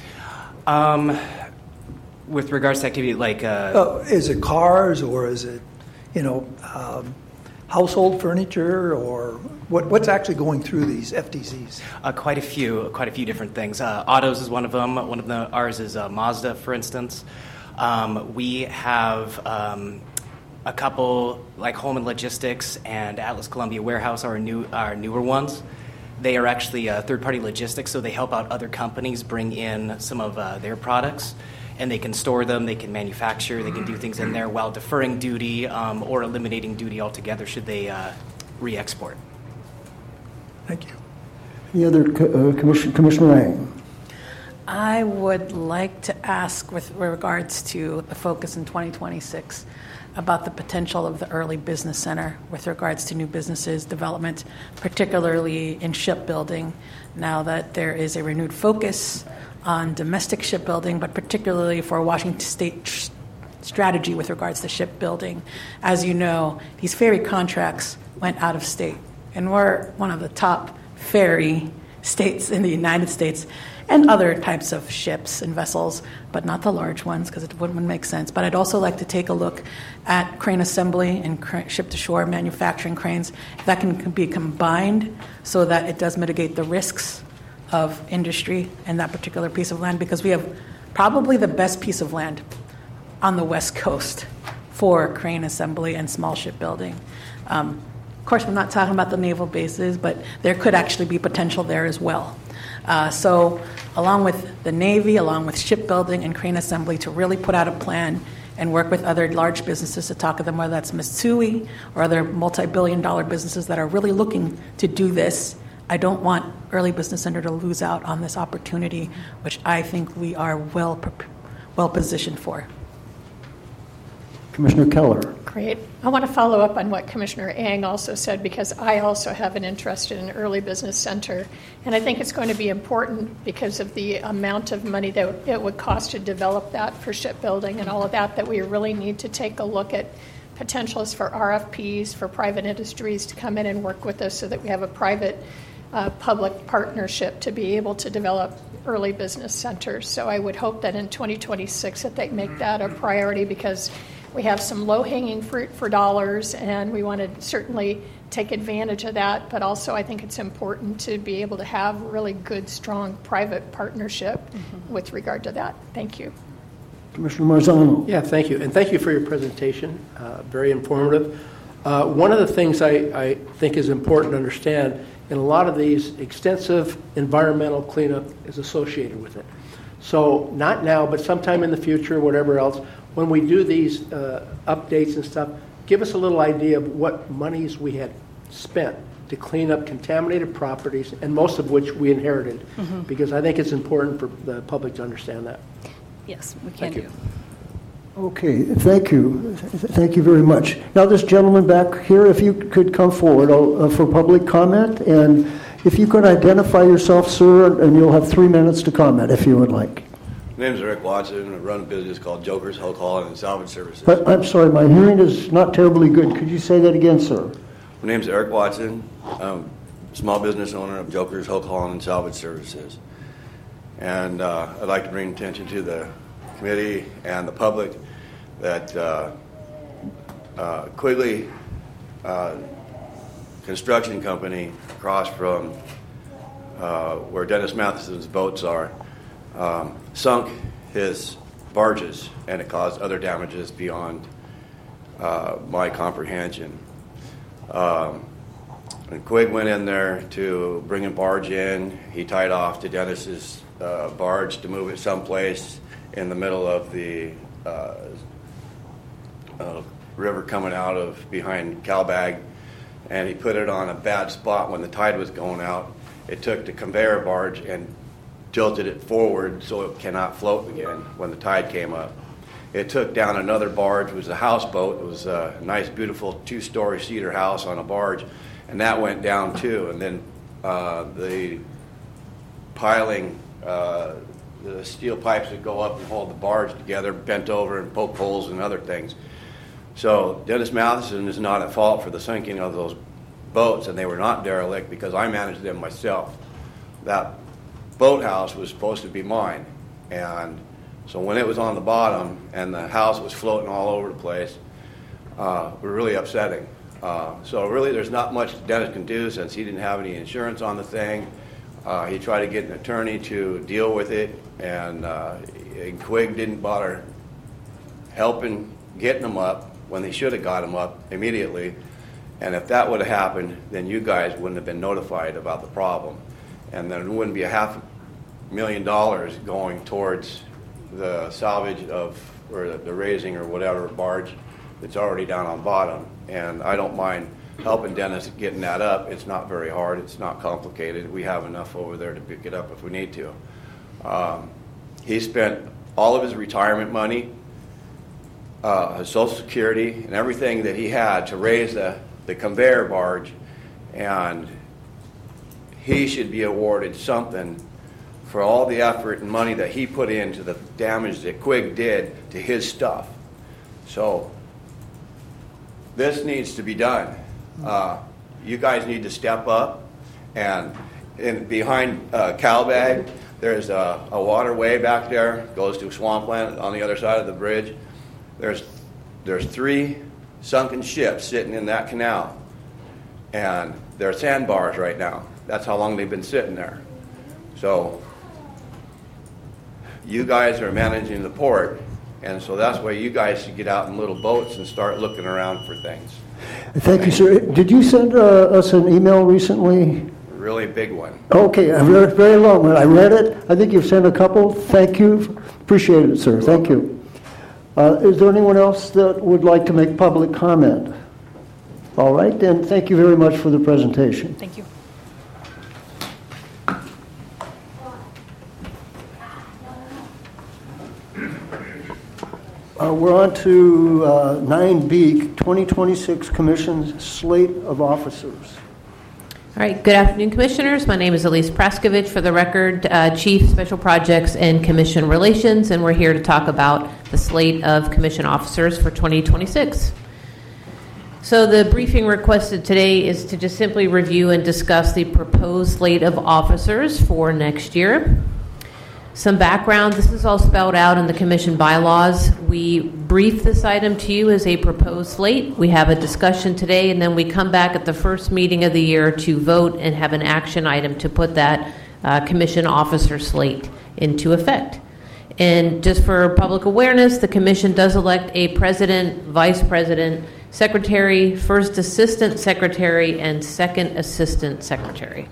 Um, with regards to activity, like uh, oh, is it cars or is it, you know, um, household furniture or what? What's actually going through these F T Zs? uh, quite a few, quite a few different things. Uh, autos is one of them. One of the ours is uh, Mazda, for instance. Um, we have. Um, A couple like Home and Logistics and Atlas Columbia Warehouse are new are newer ones. They are actually uh, third-party logistics, so they help out other companies bring in some of uh, their products, and they can store them, they can manufacture, they can do things in there while deferring duty um, or eliminating duty altogether should they uh, re-export. Thank you. Any other uh, commission, Commissioner Ang? I would like to ask, with regards to the focus in twenty twenty-six, about the potential of the early business center with regards to new businesses development, particularly in shipbuilding, now that there is a renewed focus on domestic shipbuilding, but particularly for Washington State tr- strategy with regards to shipbuilding. As you know, these ferry contracts went out of state, and we're one of the top ferry states in the United States, and other types of ships and vessels, but not the large ones because it wouldn't make sense. But I'd also like to take a look at crane assembly and cr- ship-to-shore manufacturing cranes. If that can be combined so that it does mitigate the risks of industry in that particular piece of land, because we have probably the best piece of land on the West Coast for crane assembly and small shipbuilding. Um, of course, we're not talking about the naval bases, but there could actually be potential there as well. Uh, so along with the Navy, along with shipbuilding and crane assembly, to really put out a plan and work with other large businesses to talk to them, whether that's Mitsui or other multi-billion dollar businesses that are really looking to do this. I don't want Early Business Center to lose out on this opportunity, which I think we are well, well positioned for. Commissioner Keller. Great. I want to follow up on what Commissioner Ang also said, because I also have an interest in an early business center. And I think it's going to be important because of the amount of money that it would cost to develop that for shipbuilding and all of that, that we really need to take a look at potentials for R F Ps, for private industries to come in and work with us so that we have a private uh, public partnership to be able to develop early business centers. So I would hope that in twenty twenty-six that they make that a priority, because we have some low-hanging fruit for dollars, and we want to certainly take advantage of that. But also, I think it's important to be able to have really good, strong private partnership mm-hmm. with regard to that. Thank you. Commissioner Marzano. Yeah, thank you. And thank you for your presentation. Uh, very informative. Uh, one of the things I, I think is important to understand, in a lot of these, extensive environmental cleanup is associated with it. So not now, but sometime in the future, whatever else, when we do these uh, updates and stuff, give us a little idea of what monies we had spent to clean up contaminated properties, and most of which we inherited, mm-hmm. because I think it's important for the public to understand that. Yes, we can Thank do. you. Okay, thank you. Thank you very much. Now, this gentleman back here, if you could come forward uh, for public comment, and if you could identify yourself, sir, and you'll have three minutes to comment if you would like. My name is Eric Watson. I run a business called Joker's Hulk Hauling and Salvage Services. But I'm sorry, my hearing is not terribly good. Could you say that again, sir? My name is Eric Watson. I'm a small business owner of Joker's Hulk Hauling and Salvage Services. And uh, I'd like to bring attention to the committee and the public that uh, uh, Quigley uh, Construction Company across from uh, where Dennis Matheson's boats are um, sunk his barges, and it caused other damages beyond uh, my comprehension. Um, and Quigg went in there to bring a barge in. He tied off to Dennis's uh, barge to move it someplace in the middle of the uh, uh, river coming out of behind Calbag, and he put it on a bad spot when the tide was going out. It took the conveyor barge and tilted it forward so it cannot float again when the tide came up. It took down another barge. It was a houseboat. It was a nice, beautiful two-story cedar house on a barge, and that went down too. And then uh, the piling, uh, the steel pipes that go up and hold the barge together bent over and poked holes and other things. So Dennis Matheson is not at fault for the sinking of those boats, and they were not derelict because I managed them myself. That boathouse was supposed to be mine, and so when it was on the bottom and the house was floating all over the place, uh, it was really upsetting. Uh, so really there's not much Dennis can do since he didn't have any insurance on the thing. Uh, he tried to get an attorney to deal with it, and, uh, and Quigg didn't bother helping getting them up when they should have got them up immediately. And if that would have happened, then you guys wouldn't have been notified about the problem. And then it wouldn't be a half million dollars going towards the salvage of, or the, the raising or whatever barge that's already down on bottom. And I don't mind helping Dennis getting that up. It's not very hard. It's not complicated. We have enough over there to pick it up if we need to. Um, he spent all of his retirement money, uh, his Social Security, and everything that he had to raise the, the conveyor barge, and he should be awarded something for all the effort and money that he put into the damage that Quigg did to his stuff. So this needs to be done. Uh, you guys need to step up. And in, behind uh, Calbag, there's a, a waterway back there, goes to swampland on the other side of the bridge. There's, there's three sunken ships sitting in that canal, and they're sandbars right now. That's how long they've been sitting there. So you guys are managing the port, and so that's why you guys should get out in little boats and start looking around for things. Thank you, sir. Did you send uh, us an email recently? A really big one. Okay, a very, very long one. I read it. I think you've sent a couple. Thank you. Appreciate it, sir. Thank you. Uh, is there anyone else that would like to make public comment? All right, then. Thank you very much for the presentation. Thank you. Uh, we're on to uh, nine B, twenty twenty-six Commission Slate of Officers. All right, good afternoon, Commissioners. My name is Elise Praskovich, for the record, uh, Chief Special Projects and Commission Relations, and we're here to talk about the slate of Commission officers for twenty twenty-six. So the briefing requested today is to just simply review and discuss the proposed slate of officers for next year. Some background, this is all spelled out in the Commission bylaws. We brief this item to you as a proposed slate. We have a discussion today, and then we come back at the first meeting of the year to vote and have an action item to put that uh, Commission officer slate into effect. And just for public awareness, the Commission does elect a president, vice president, secretary, first assistant secretary, and second assistant secretary.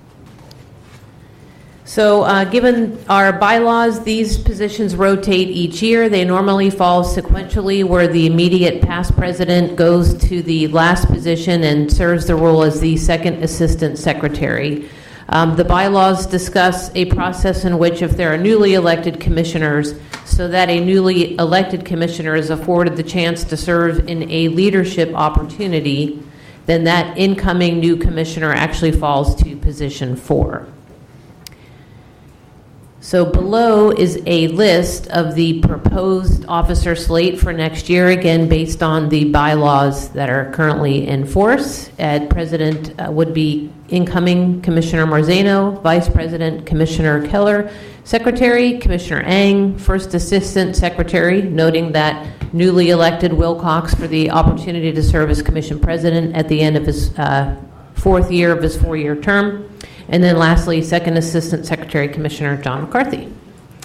So uh, given our bylaws, these positions rotate each year. They normally fall sequentially, where the immediate past president goes to the last position and serves the role as the second assistant secretary. Um, the bylaws discuss a process in which, if there are newly elected commissioners, so that a newly elected commissioner is afforded the chance to serve in a leadership opportunity, then that incoming new commissioner actually falls to position four. So below is a list of the proposed officer slate for next year, again, based on the bylaws that are currently in force. At President uh, would be incoming Commissioner Marzano, Vice President Commissioner Keller, Secretary Commissioner Ang, First Assistant Secretary, noting that newly elected Wilcox for the opportunity to serve as Commission President at the end of his uh, fourth year of his four-year term. And then lastly, Second Assistant Secretary Commissioner John McCarthy.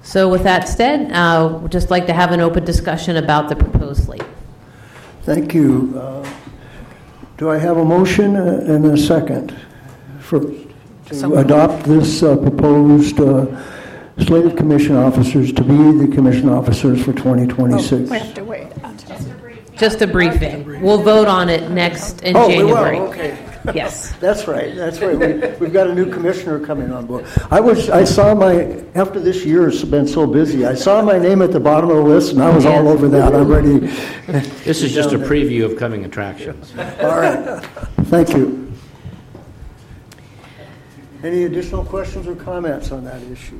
So with that said, uh, we'd just like to have an open discussion about the proposed slate. Thank you. Uh, do I have a motion and a second for to So- adopt this uh, proposed uh, slate of commission officers to be the commission officers for twenty twenty-six? We have to wait. Just a briefing. We'll vote on it next in Oh, January. we will, okay. Yes. That's right, that's right. We, we've got a new commissioner coming on board. I was, I saw my, after this year has been so busy, I saw my name at the bottom of the list, and I was all over that. I'm ready. This is just a preview of coming attractions. All right, thank you. Any additional questions or comments on that issue?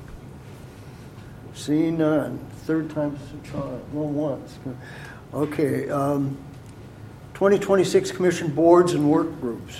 Seeing none. Third time's a charm. Well, once. Okay. Um, twenty twenty-six Commission boards and work groups.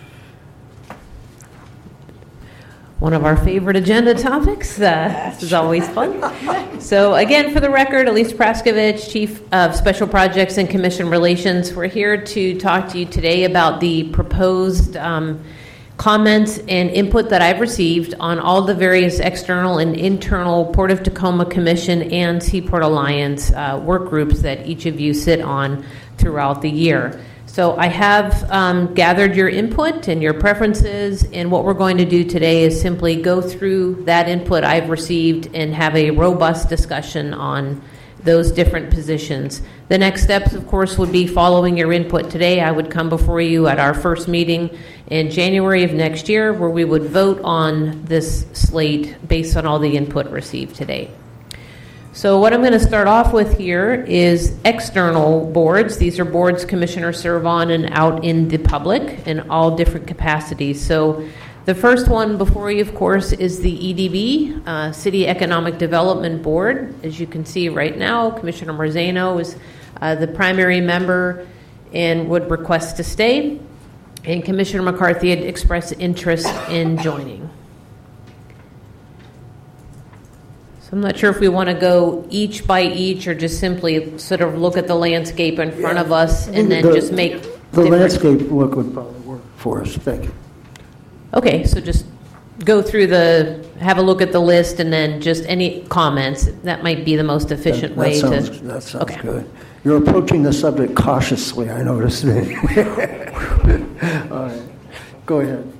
One of our favorite agenda topics. Uh, this is always fun. So again, for the record, Elise Praskovich, Chief of Special Projects and Commission Relations. We're here to talk to you today about the proposed um, comments and input that I've received on all the various external and internal Port of Tacoma Commission and Seaport Alliance uh, work groups that each of you sit on throughout the year. So I have um, gathered your input and your preferences, and what we're going to do today is simply go through that input I've received and have a robust discussion on those different positions. The next steps, of course, would be following your input today. I would come before you at our first meeting in January of next year, where we would vote on this slate based on all the input received today. So what I'm going to start off with here is external boards. These are boards commissioners serve on and out in the public in all different capacities. So the first one before you, of course, is the E D B, uh, City Economic Development Board. As you can see right now, Commissioner Marzano is uh, the primary member and would request to stay. And Commissioner McCarthy had expressed interest in joining. So I'm not sure if we want to go each by each or just simply sort of look at the landscape in front of us and then The- just make The different- landscape look would probably work for us. Thank you. Okay, so just go through the, have a look at the list and then just any comments. That might be the most efficient That- way that sounds, to. That sounds okay. good. You're approaching the subject cautiously, I noticed. All right. Go ahead.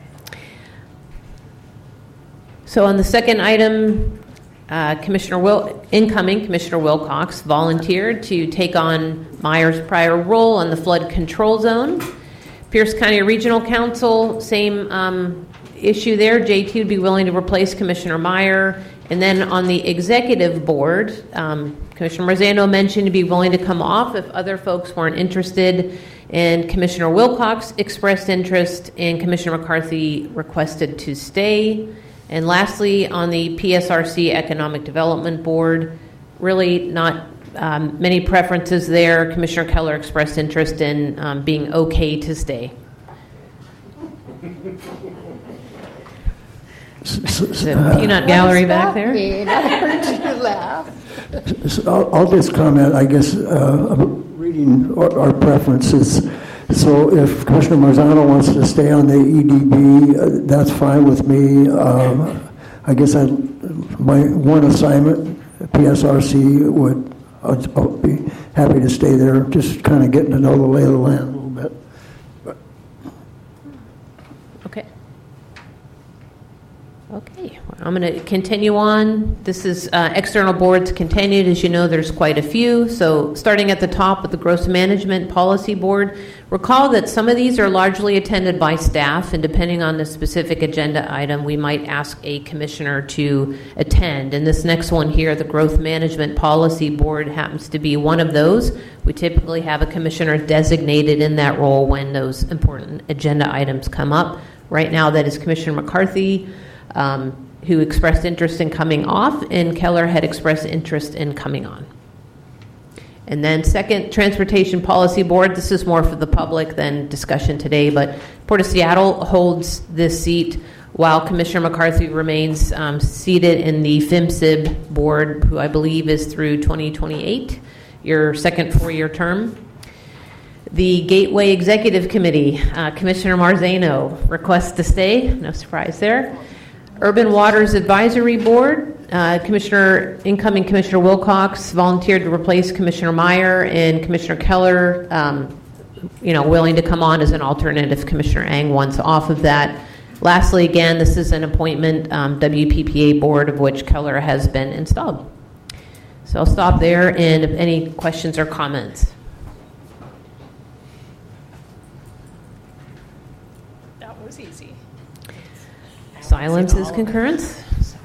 So on the second item, uh, Commissioner Will, incoming Commissioner Wilcox volunteered to take on Meyer's prior role on the flood control zone. Pierce County Regional Council, same um, issue there. J T would be willing to replace Commissioner Meyer. And then on the executive board, um, Commissioner Marzano mentioned to be willing to come off if other folks weren't interested. And Commissioner Wilcox expressed interest, and Commissioner McCarthy requested to stay. And lastly, on the P S R C Economic Development Board, really not um, many preferences there. Commissioner Keller expressed interest in um, being okay to stay. The peanut gallery back there. Mean? I heard you laugh. So I'll, I'll just comment, I guess, uh, about reading our, our preferences. So if Commissioner Marzano wants to stay on the E D B, uh, that's fine with me. Um, I guess I, my one assignment, P S R C, would I'd, I'll be happy to stay there, just kind of getting to know the lay of the land a little bit. But. Okay. Okay, I'm going to continue on. This is uh, external boards continued. As you know, there's quite a few. So starting at the top with the Gross Management Policy Board, recall that some of these are largely attended by staff, and depending on the specific agenda item, we might ask a commissioner to attend. And this next one here, the Growth Management Policy Board, happens to be one of those. We typically have a commissioner designated in that role when those important agenda items come up. Right now, that is Commissioner McCarthy, Um, who expressed interest in coming off, and Keller had expressed interest in coming on. And then second, Transportation Policy Board. This is more for the public than discussion today, but Port of Seattle holds this seat while Commissioner McCarthy remains um, seated in the FIMSIB board, who I believe is through twenty twenty-eight, your second four-year term. The Gateway Executive Committee, uh, Commissioner Marzano requests to stay. No surprise there. Urban Waters Advisory Board, uh, Commissioner, incoming Commissioner Wilcox volunteered to replace Commissioner Meyer, and Commissioner Keller, um, you know, willing to come on as an alternate if Commissioner Ang wants off of that. Lastly, again, this is an appointment, um, W P P A board of which Keller has been installed. So I'll stop there, and if any questions or comments. That was easy. Silence is concurrence.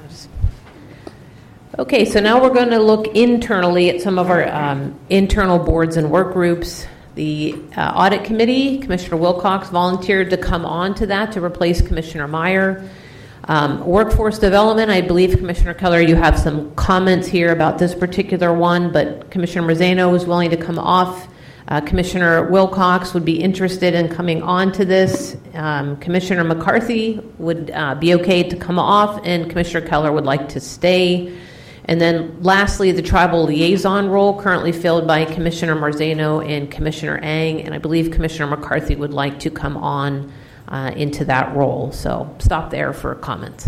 Okay, so now we're going to look internally at some of our um, internal boards and work groups. The uh, Audit Committee, Commissioner Wilcox volunteered to come on to that to replace Commissioner Meyer. Um, workforce Development, I believe, Commissioner Keller, you have some comments here about this particular one, but Commissioner Marzano was willing to come off. Uh, Commissioner Wilcox would be interested in coming on to this. Um, Commissioner McCarthy would uh, be okay to come off, and Commissioner Keller would like to stay. And then lastly, the tribal liaison role currently filled by Commissioner Marzano and Commissioner Ang, and I believe Commissioner McCarthy would like to come on uh, into that role. So stop there for comments.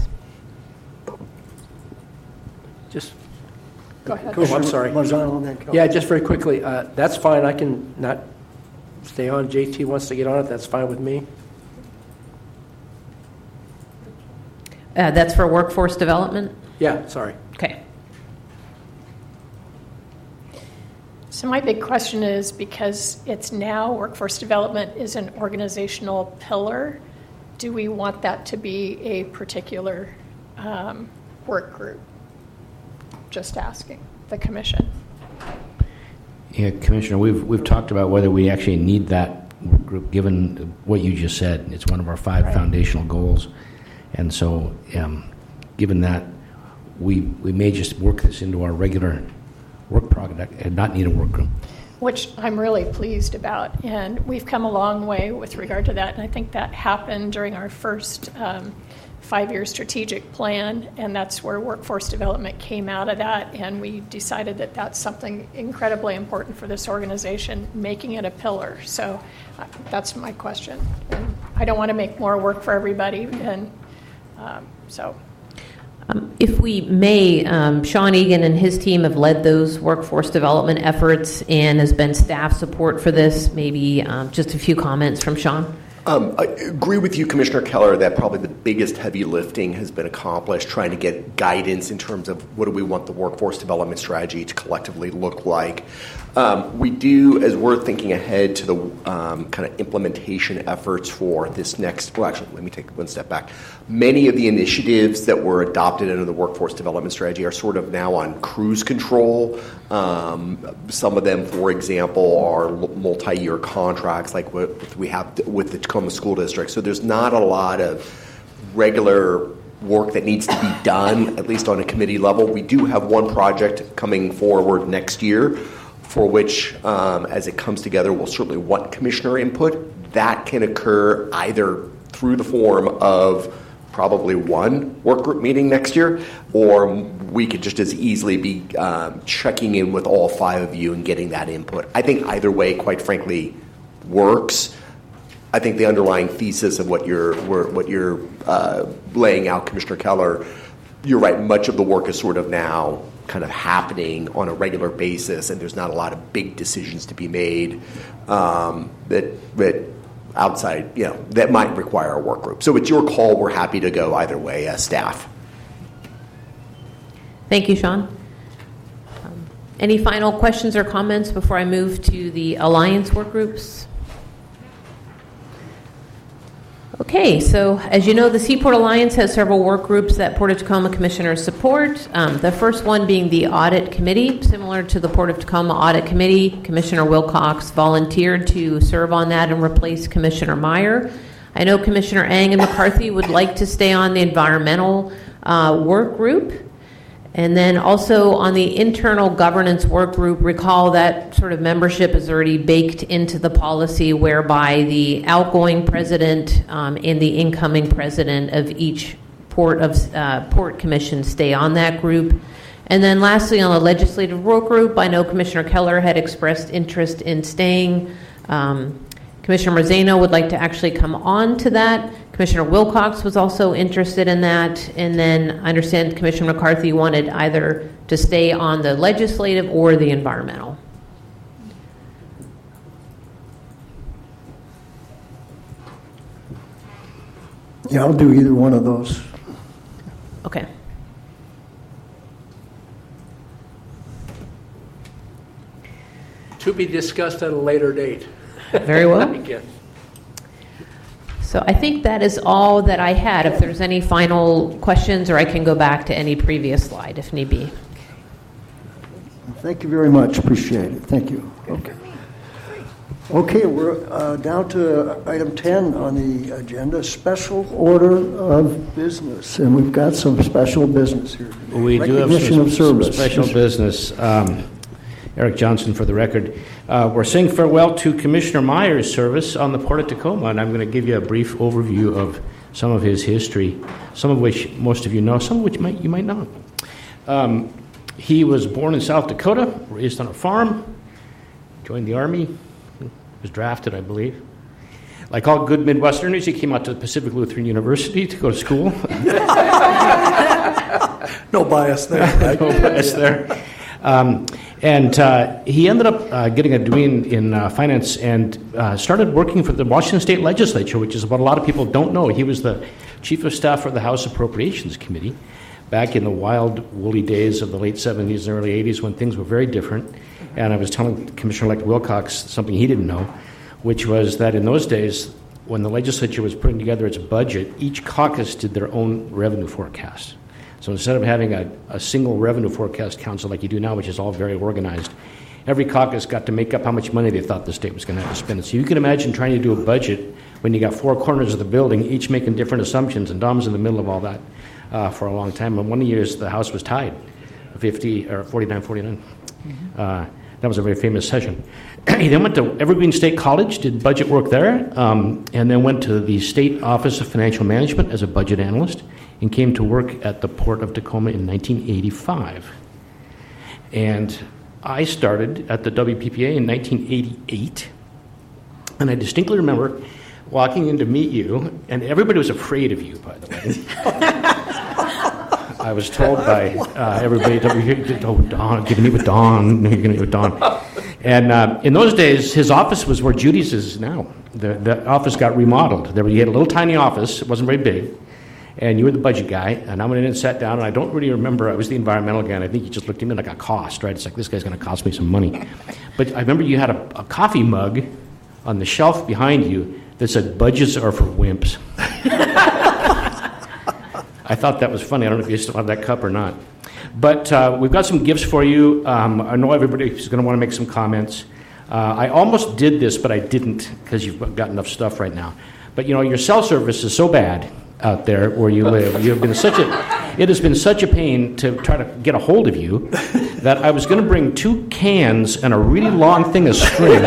Just Go ahead. Oh, I'm sorry. Marzano and then Keller. Yeah, just very quickly. Uh, that's fine. I can not stay on. J T wants to get on it. That's fine with me. Uh, that's for Workforce Development? Yeah, sorry. Okay. So my big question is, because it's now workforce development is an organizational pillar, do we want that to be a particular um, work group? Just asking the commission. Yeah, Commissioner, we've we've talked about whether we actually need that work group, given what you just said. It's one of our five Right. foundational goals, and so um, given that, we we may just work this into our regular work product and not need a work group. Which I'm really pleased about, and we've come a long way with regard to that, and I think that happened during our first um, five-year strategic plan, and that's where workforce development came out of that, and we decided that that's something incredibly important for this organization, making it a pillar. So uh, that's my question. And I don't want to make more work for everybody, and um, so... Um, if we may, um, Sean Egan and his team have led those workforce development efforts and has been staff support for this. Maybe um, just a few comments from Sean. Um, I agree with you, Commissioner Keller, that probably the biggest heavy lifting has been accomplished trying to get guidance in terms of what do we want the workforce development strategy to collectively look like. Um, we do, as we're thinking ahead to the um, kind of implementation efforts for this next, well, actually, let me take one step back. Many of the initiatives that were adopted under the workforce development strategy are sort of now on cruise control. Um, some of them, for example, are multi-year contracts like what we have with the Tacoma School District. So there's not a lot of regular work that needs to be done, at least on a committee level. We do have one project coming forward next year for which, um, as it comes together, we'll certainly want commissioner input. That can occur either through the form of probably one work group meeting next year, or we could just as easily be um, checking in with all five of you and getting that input. I think either way, quite frankly, works. I think the underlying thesis of what you're what you're uh, laying out, Commissioner Keller, you're right. Much of the work is sort of now kind of happening on a regular basis, and there's not a lot of big decisions to be made um, that that outside, you know, that might require a work group. So it's your call. We're happy to go either way as staff. Thank you, Sean. Um, any final questions or comments before I move to the Alliance work groups? Okay, so as you know, the Seaport Alliance has several work groups that Port of Tacoma commissioners support. Um, the first one being the Audit Committee. Similar to the Port of Tacoma Audit Committee, Commissioner Wilcox volunteered to serve on that and replace Commissioner Meyer. I know Commissioner Ang and McCarthy would like to stay on the environmental uh, work group. And then also on the internal governance work group, recall that sort of membership is already baked into the policy whereby the outgoing president um, and the incoming president of each port of uh, port commission stay on that group. And then lastly, on the legislative work group, I know Commissioner Keller had expressed interest in staying. Um, Commissioner Marzano would like to actually come on to that. Commissioner Wilcox was also interested in that, and then I understand Commissioner McCarthy wanted either to stay on the legislative or the environmental. Yeah, I'll do either one of those. Okay. To be discussed at a later date. Very well. I guess. So I think that is all that I had. If there's any final questions, or I can go back to any previous slide if need be. Thank you very much. Appreciate it. Thank you. Okay. Okay, we're uh, down to item ten on the agenda, special order of business. And we've got some special business here today. We do have Recognition some, of service. some special business. Um, Eric Johnson for the record. Uh, we're saying farewell to Commissioner Meyer's service on the Port of Tacoma, and I'm going to give you a brief overview of some of his history, some of which most of you know, some of which might, you might not. Um, he was born in South Dakota, raised on a farm, joined the Army, was drafted, I believe. Like all good Midwesterners, he came out to the Pacific Lutheran University to go to school. No bias there, right? No bias there. Um, and uh, he ended up uh, getting a degree in, in uh, finance and uh, started working for the Washington State Legislature, which is what a lot of people don't know. He was the chief of staff for the House Appropriations Committee back in the wild, woolly days of the late seventies and early eighties when things were very different. And I was telling Commissioner-elect Wilcox something he didn't know, which was that in those days, when the legislature was putting together its budget, each caucus did their own revenue forecast. So instead of having a, a single revenue forecast council like you do now, which is all very organized, every caucus got to make up how much money they thought the state was going to have to spend. So you can imagine trying to do a budget when you got four corners of the building, each making different assumptions, and Dom's in the middle of all that uh, for a long time. And one of the years, the House was tied, fifty or forty-nine forty-nine. Mm-hmm. Uh, that was a very famous session. He then went to Evergreen State College, did budget work there, um, and then went to the State Office of Financial Management as a budget analyst, and came to work at the Port of Tacoma in nineteen eighty-five. And I started at the W P P A in nineteen eighty-eight, and I distinctly remember walking in to meet you, and everybody was afraid of you, by the way. I was told by uh, everybody, oh, Don, get to meet with Don, you're going to meet with Don. And uh, in those days, his office was where Judy's is now. The, the office got remodeled. There, he had a little tiny office, it wasn't very big, and you were the budget guy, and I went in and sat down, and I don't really remember, I was the environmental guy, and I think you just looked at me like a cost, right? It's like, this guy's going to cost me some money. But I remember you had a, a coffee mug on the shelf behind you that said, budgets are for wimps. I thought that was funny. I don't know if you still have that cup or not. But uh, we've got some gifts for you. Um, I know everybody is going to want to make some comments. Uh, I almost did this, but I didn't because you've got enough stuff right now. But, you know, your cell service is so bad out there where you live. You have been such a, it has been such a pain to try to get a hold of you that I was going to bring two cans and a really long thing of string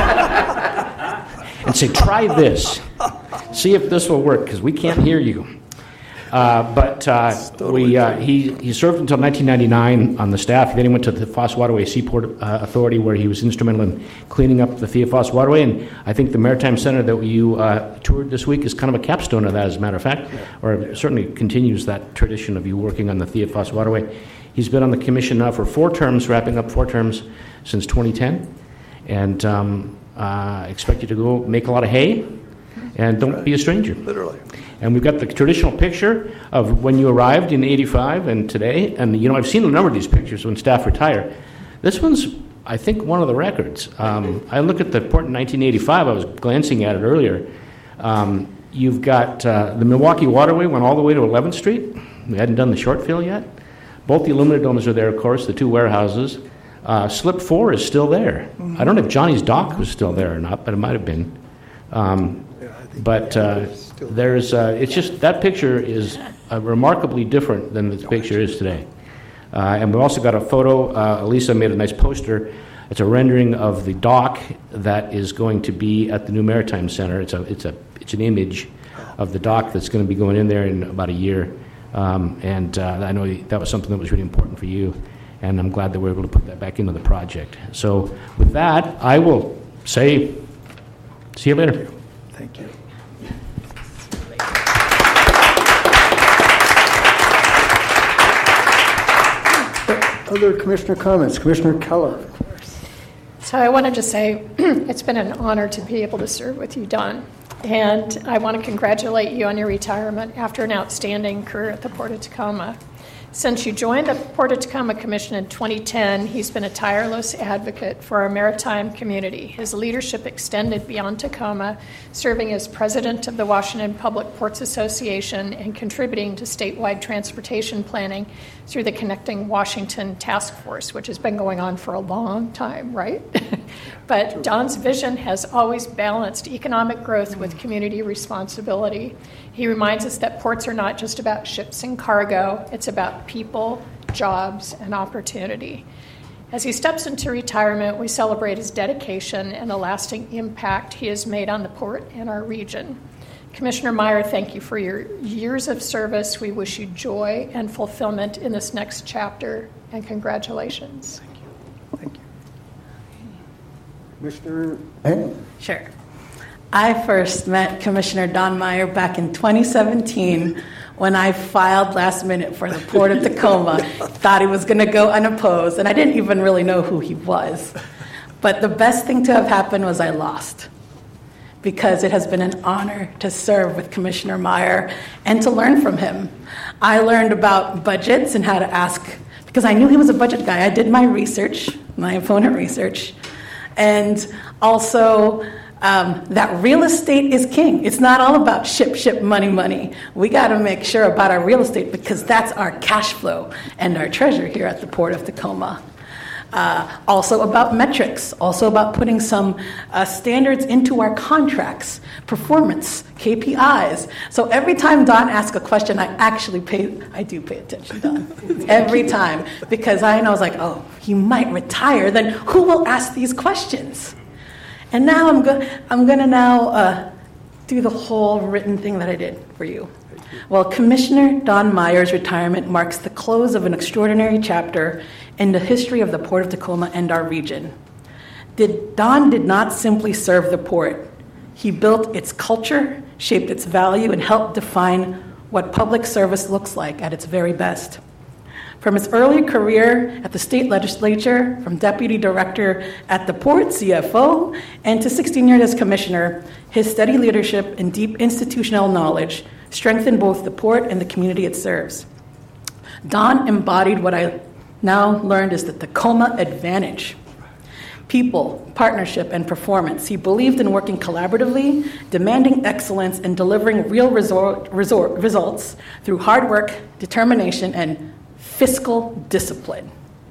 and say, try this. See if this will work, because we can't hear you. Uh, but uh, totally we, uh, he, he served until nineteen ninety-nine on the staff. Then he went to the Foss Waterway Seaport uh, Authority, where he was instrumental in cleaning up the Thea Foss Waterway. And I think the Maritime Center that you uh, toured this week is kind of a capstone of that, as a matter of fact, or certainly continues that tradition of you working on the Thea Foss Waterway. He's been on the commission now for four terms, wrapping up four terms since twenty ten. And um, I uh, expect you to go make a lot of hay, and don't right. be a stranger. Literally. And we've got the traditional picture of when you arrived in eighty-five and today. And, you know, I've seen a number of these pictures when staff retire. This one's, I think, one of the records. Um, I look at the port in nineteen eighty-five. I was glancing at it earlier. Um, you've got uh, the Milwaukee Waterway went all the way to eleventh Street. We hadn't done the short fill yet. Both the aluminum domes are there, of course, the two warehouses. Uh, Slip four is still there. Mm-hmm. I don't know if Johnny's Dock was still there or not, but it might have been. Um, yeah, I think but uh, there's, uh, it's just, that picture is uh, remarkably different than the picture is today. Uh, and we've also got a photo. Uh, Elisa made a nice poster. It's a rendering of the dock that is going to be at the new Maritime Center. It's a, it's a, it's an image of the dock that's going to be going in there in about a year. Um, and uh, I know that was something that was really important for you. And I'm glad that we're able to put that back into the project. So with that, I will say, see you later. Thank you. Other commissioner comments? Commissioner Keller. So I wanted to say it's been an honor to be able to serve with you, Don. And I want to congratulate you on your retirement after an outstanding career at the Port of Tacoma. Since you joined the Port of Tacoma Commission in twenty ten, he's been a tireless advocate for our maritime community. His leadership extended beyond Tacoma, serving as president of the Washington Public Ports Association and contributing to statewide transportation planning through the Connecting Washington Task Force, which has been going on for a long time, right? But Don's vision has always balanced economic growth with community responsibility. He reminds us that ports are not just about ships and cargo, it's about people, jobs, and opportunity. As he steps into retirement, we celebrate his dedication and the lasting impact he has made on the port and our region. Commissioner Meyer, thank you for your years of service. We wish you joy and fulfillment in this next chapter, and congratulations. Thank you. Thank you. Commissioner Eng. Sure. I first met Commissioner Don Meyer back in twenty seventeen when I filed last minute for the Port of Tacoma. Thought he was going to go unopposed, and I didn't even really know who he was. But the best thing to have happened was I lost, because it has been an honor to serve with Commissioner Meyer and to learn from him. I learned about budgets and how to ask, because I knew he was a budget guy. I did my research, my opponent research, and also um, that real estate is king. It's not all about ship, ship, money, money. We got to make sure about our real estate, because that's our cash flow and our treasure here at the Port of Tacoma. Uh, also about metrics, also about putting some uh, standards into our contracts, performance, K P Is. So every time Don asks a question, I actually pay, I do pay attention, Don. Every time, because I know, I was like, oh, he might retire, then who will ask these questions? And now I'm, go- I'm going to now uh, do the whole written thing that I did for you. Well, Commissioner Don Meyer's retirement marks the close of an extraordinary chapter in the history of the Port of Tacoma and our region. Did, Don did not simply serve the port. He built its culture, shaped its value, and helped define what public service looks like at its very best. From his early career at the state legislature, from deputy director at the port, C F O, and to sixteen years as commissioner, his steady leadership and deep institutional knowledge strengthened both the port and the community it serves. Don embodied what I now learned is the Tacoma advantage. People, partnership, and performance. He believed in working collaboratively, demanding excellence, and delivering real resort, resort, results through hard work, determination, and fiscal discipline.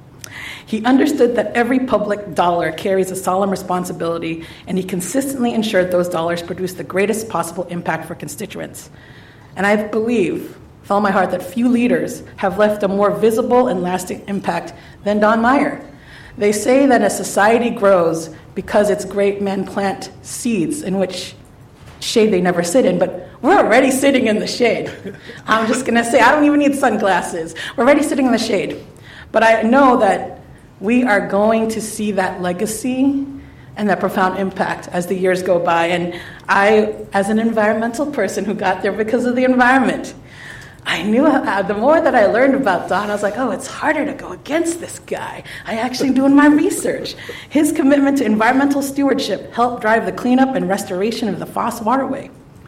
He understood that every public dollar carries a solemn responsibility, and he consistently ensured those dollars produced the greatest possible impact for constituents. And I believe, with all my heart, that few leaders have left a more visible and lasting impact than Don Meyer. They say that a society grows because its great men plant seeds in which shade they never sit in, but we're already sitting in the shade. I'm just going to say, I don't even need sunglasses. We're already sitting in the shade. But I know that we are going to see that legacy and that profound impact as the years go by. And I, as an environmental person who got there because of the environment, I knew uh, the more that I learned about Don, I was like, oh, it's harder to go against this guy. I actually doing my research. His commitment to environmental stewardship helped drive the cleanup and restoration of the Foss Waterway,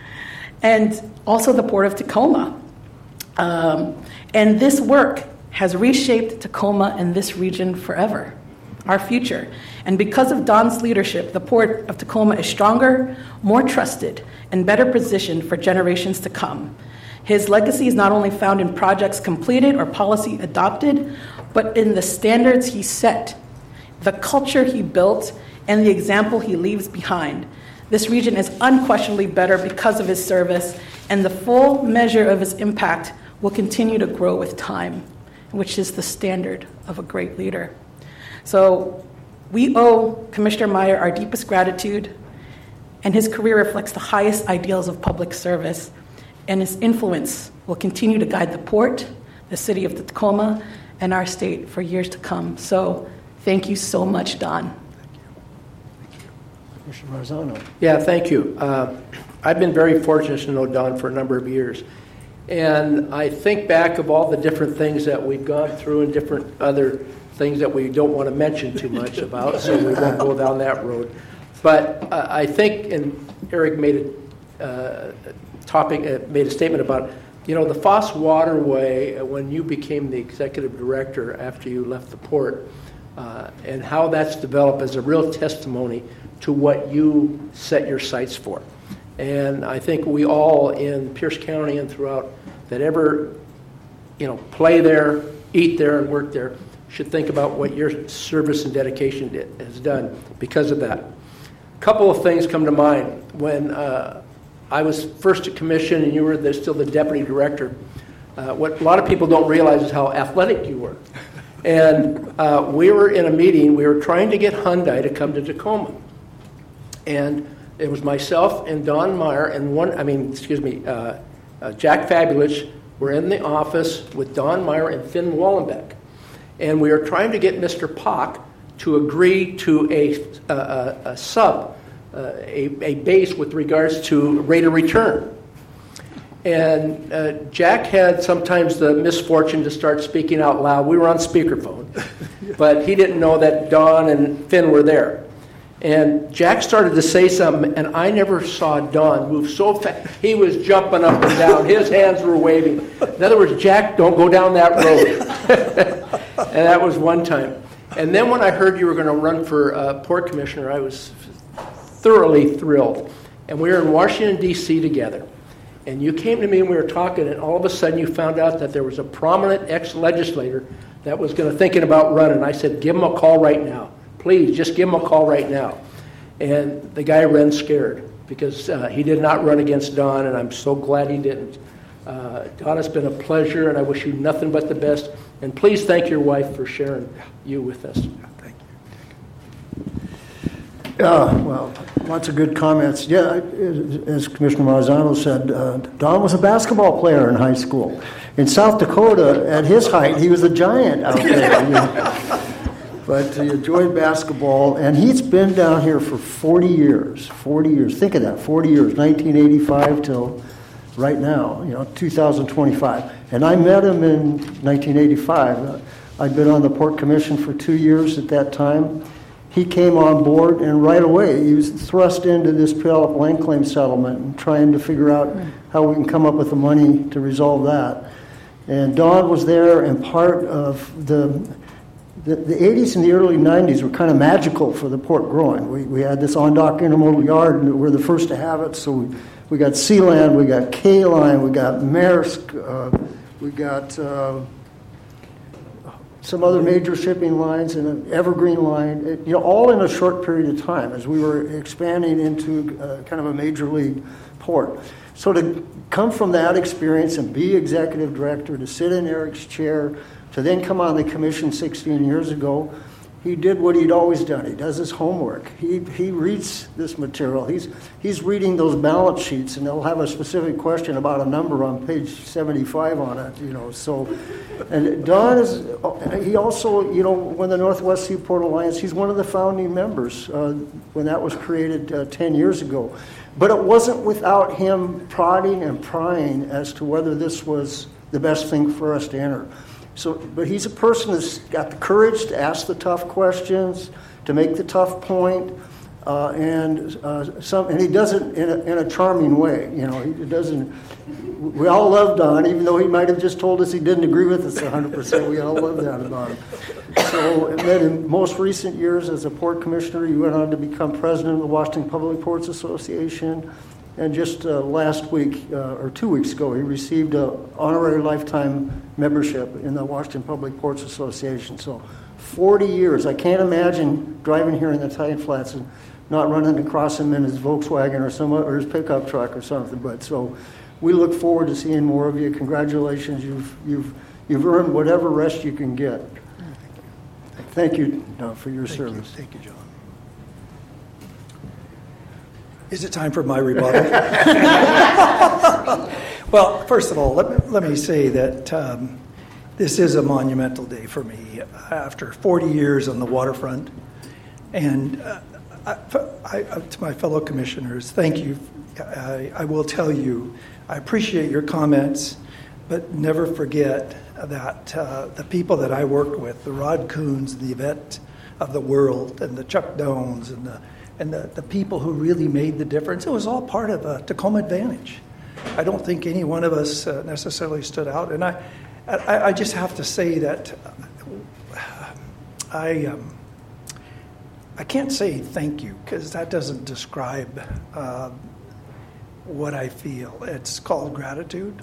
and also the Port of Tacoma. Um, and this work has reshaped Tacoma and this region forever, our future. And because of Don's leadership, the Port of Tacoma is stronger, more trusted, and better positioned for generations to come. His legacy is not only found in projects completed or policy adopted, but in the standards he set, the culture he built, and the example he leaves behind. This region is unquestionably better because of his service, and the full measure of his impact will continue to grow with time, which is the standard of a great leader. So we owe Commissioner Meyer our deepest gratitude, and his career reflects the highest ideals of public service, and his influence will continue to guide the port, the city of Tacoma, and our state for years to come. So thank you so much, Don. Thank you. Commissioner Marzano. Yeah, thank you. Uh, I've been very fortunate to know Don for a number of years. And I think back of all the different things that we've gone through and different other things that we don't want to mention too much about, so we won't go down that road. But uh, I think, and Eric made a uh, topic, uh, made a statement about, you know, the Foss Waterway, uh, when you became the executive director after you left the port, uh, and how that's developed as a real testimony to what you set your sights for. And I think we all in Pierce County and throughout that ever, you know, play there, eat there, and work there should think about what your service and dedication did, has done because of that. A couple of things come to mind. When uh, I was first at commission and you were the, still the deputy director, uh, what a lot of people don't realize is how athletic you were. And uh, we were in a meeting, we were trying to get Hyundai to come to Tacoma. And it was myself and Don Meyer and one, I mean, excuse me, uh, uh, Jack Fabulous were in the office with Don Meyer and Finn Wallenbeck. And we were trying to get Mister Pock to agree to a, a, a sub, uh, a, a base with regards to rate of return. And uh, Jack had sometimes the misfortune to start speaking out loud. We were on speakerphone, but he didn't know that Don and Finn were there. And Jack started to say something, and I never saw Don move so fast. He was jumping up and down. His hands were waving. In other words, Jack, don't go down that road. And that was one time. And then when I heard you were going to run for uh, port commissioner, I was thoroughly thrilled. And we were in Washington, D C together. And you came to me and we were talking, and all of a sudden you found out that there was a prominent ex-legislator that was going to thinking about running. I said, give him a call right now. Please, just give him a call right now. And the guy ran scared because uh, he did not run against Don, and I'm so glad he didn't. Uh, Don, it's been a pleasure, and I wish you nothing but the best. And please thank your wife for sharing you with us. Thank you. Uh, well, lots of good comments. Yeah, as Commissioner Marzano said, uh, Don was a basketball player in high school. In South Dakota, at his height, he was a giant out there. You know. But he enjoyed basketball, and he's been down here for forty years. forty years. Think of that, forty years, nineteen eighty-five till right now, you know, two thousand twenty-five. And I met him in nineteen eighty-five. I'd been on the Port Commission for two years at that time. He came on board, and right away he was thrust into this Puyallup land claim settlement and trying to figure out how we can come up with the money to resolve that. And Don was there, and part of the... The, the eighties and the early nineties were kind of magical for the pork growing. We, we had this on-dock intermodal yard, and we were the first to have it. So we, we got Sealand, we got K-Line, we got Maersk, uh, we got uh, some other major shipping lines and an Evergreen line, it, you know, all in a short period of time as we were expanding into uh, kind of a major league port. So to come from that experience and be executive director, to sit in Eric's chair, to then come on the commission sixteen years ago, he did what he'd always done. He does his homework. He he reads this material. He's he's reading those balance sheets, and they'll have a specific question about a number on page seventy-five on it. You know, so and Don is he also you know when the Northwest Seaport Alliance, he's one of the founding members uh, when that was created uh, ten years ago. But it wasn't without him prodding and prying as to whether this was the best thing for us to enter. So, but he's a person that's got the courage to ask the tough questions, to make the tough point, uh, and uh, some, and he does it in a, in a charming way. You know, he doesn't. We all love Don, even though he might have just told us he didn't agree with us one hundred percent. We all love that about him. So, and then in most recent years, as a port commissioner, he went on to become president of the Washington Public Ports Association. And just uh, last week, uh, or two weeks ago, he received an honorary lifetime membership in the Washington Public Ports Association. So forty years. I can't imagine driving here in the Italian Flats and not running across him in his Volkswagen or some or his pickup truck or something. But so we look forward to seeing more of you. Congratulations. You've, you've, you've earned whatever rest you can get. Thank you uh, for your Thank service. You. Thank you, John. Is it time for my rebuttal? Well, first of all, let me, let me say that um, this is a monumental day for me. After forty years on the waterfront, and uh, I, I, to my fellow commissioners, thank you. I, I will tell you, I appreciate your comments but never forget that uh, the people that I worked with, the Rod Coons, the Yvette of the world, and the Chuck Dones, and the and the, the people who really made the difference, it was all part of uh, Tacoma Advantage. I don't think any one of us uh, necessarily stood out. And I, I, I just have to say that I, um, I can't say thank you, because that doesn't describe uh, what I feel. It's called gratitude.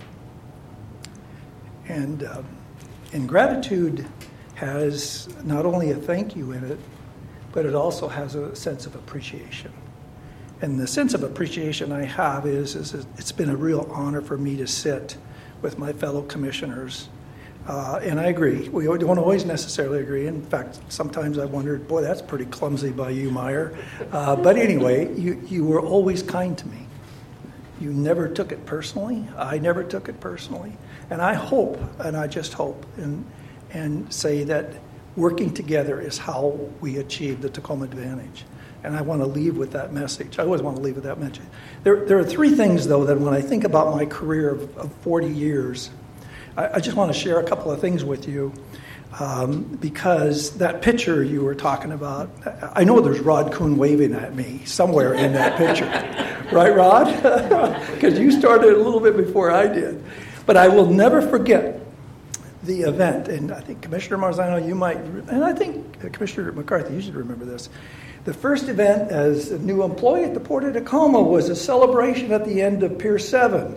And, um, and gratitude has not only a thank you in it, but it also has a sense of appreciation. And the sense of appreciation I have is, is it's been a real honor for me to sit with my fellow commissioners. Uh, and I agree. We don't always necessarily agree. In fact, sometimes I wondered, boy, that's pretty clumsy by you, Meyer. Uh, but anyway, you, you were always kind to me. You never took it personally. I never took it personally. And I hope, and I just hope, and, and say that working together is how we achieve the Tacoma Advantage. And I want to leave with that message. I always want to leave with that message. There, there are three things, though, that when I think about my career of, of forty years, I, I just want to share a couple of things with you. Um, because that picture you were talking about, I know there's Rod Coon waving at me somewhere in that picture. Right, Rod? Because you started a little bit before I did. But I will never forget the event, and I think Commissioner Marzano, you might, and I think Commissioner McCarthy, you should remember this. The first event as a new employee at the Port of Tacoma was a celebration at the end of Pier seven.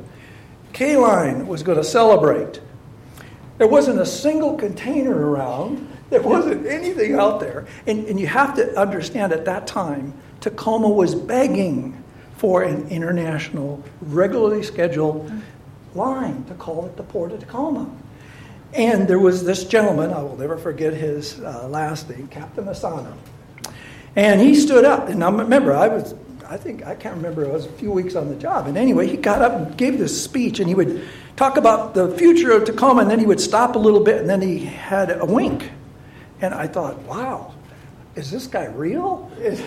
K-Line was going to celebrate. There wasn't a single container around. There wasn't anything out there. And, and you have to understand at that time, Tacoma was begging for an international, regularly scheduled line to call it the Port of Tacoma. And there was this gentleman, I will never forget his uh, last name, Captain Asano. And he stood up, and I remember, I was, I think, I can't remember, I was a few weeks on the job. And anyway, he got up and gave this speech, and he would talk about the future of Tacoma, and then he would stop a little bit, and then he had a wink. And I thought, wow, is this guy real? Is,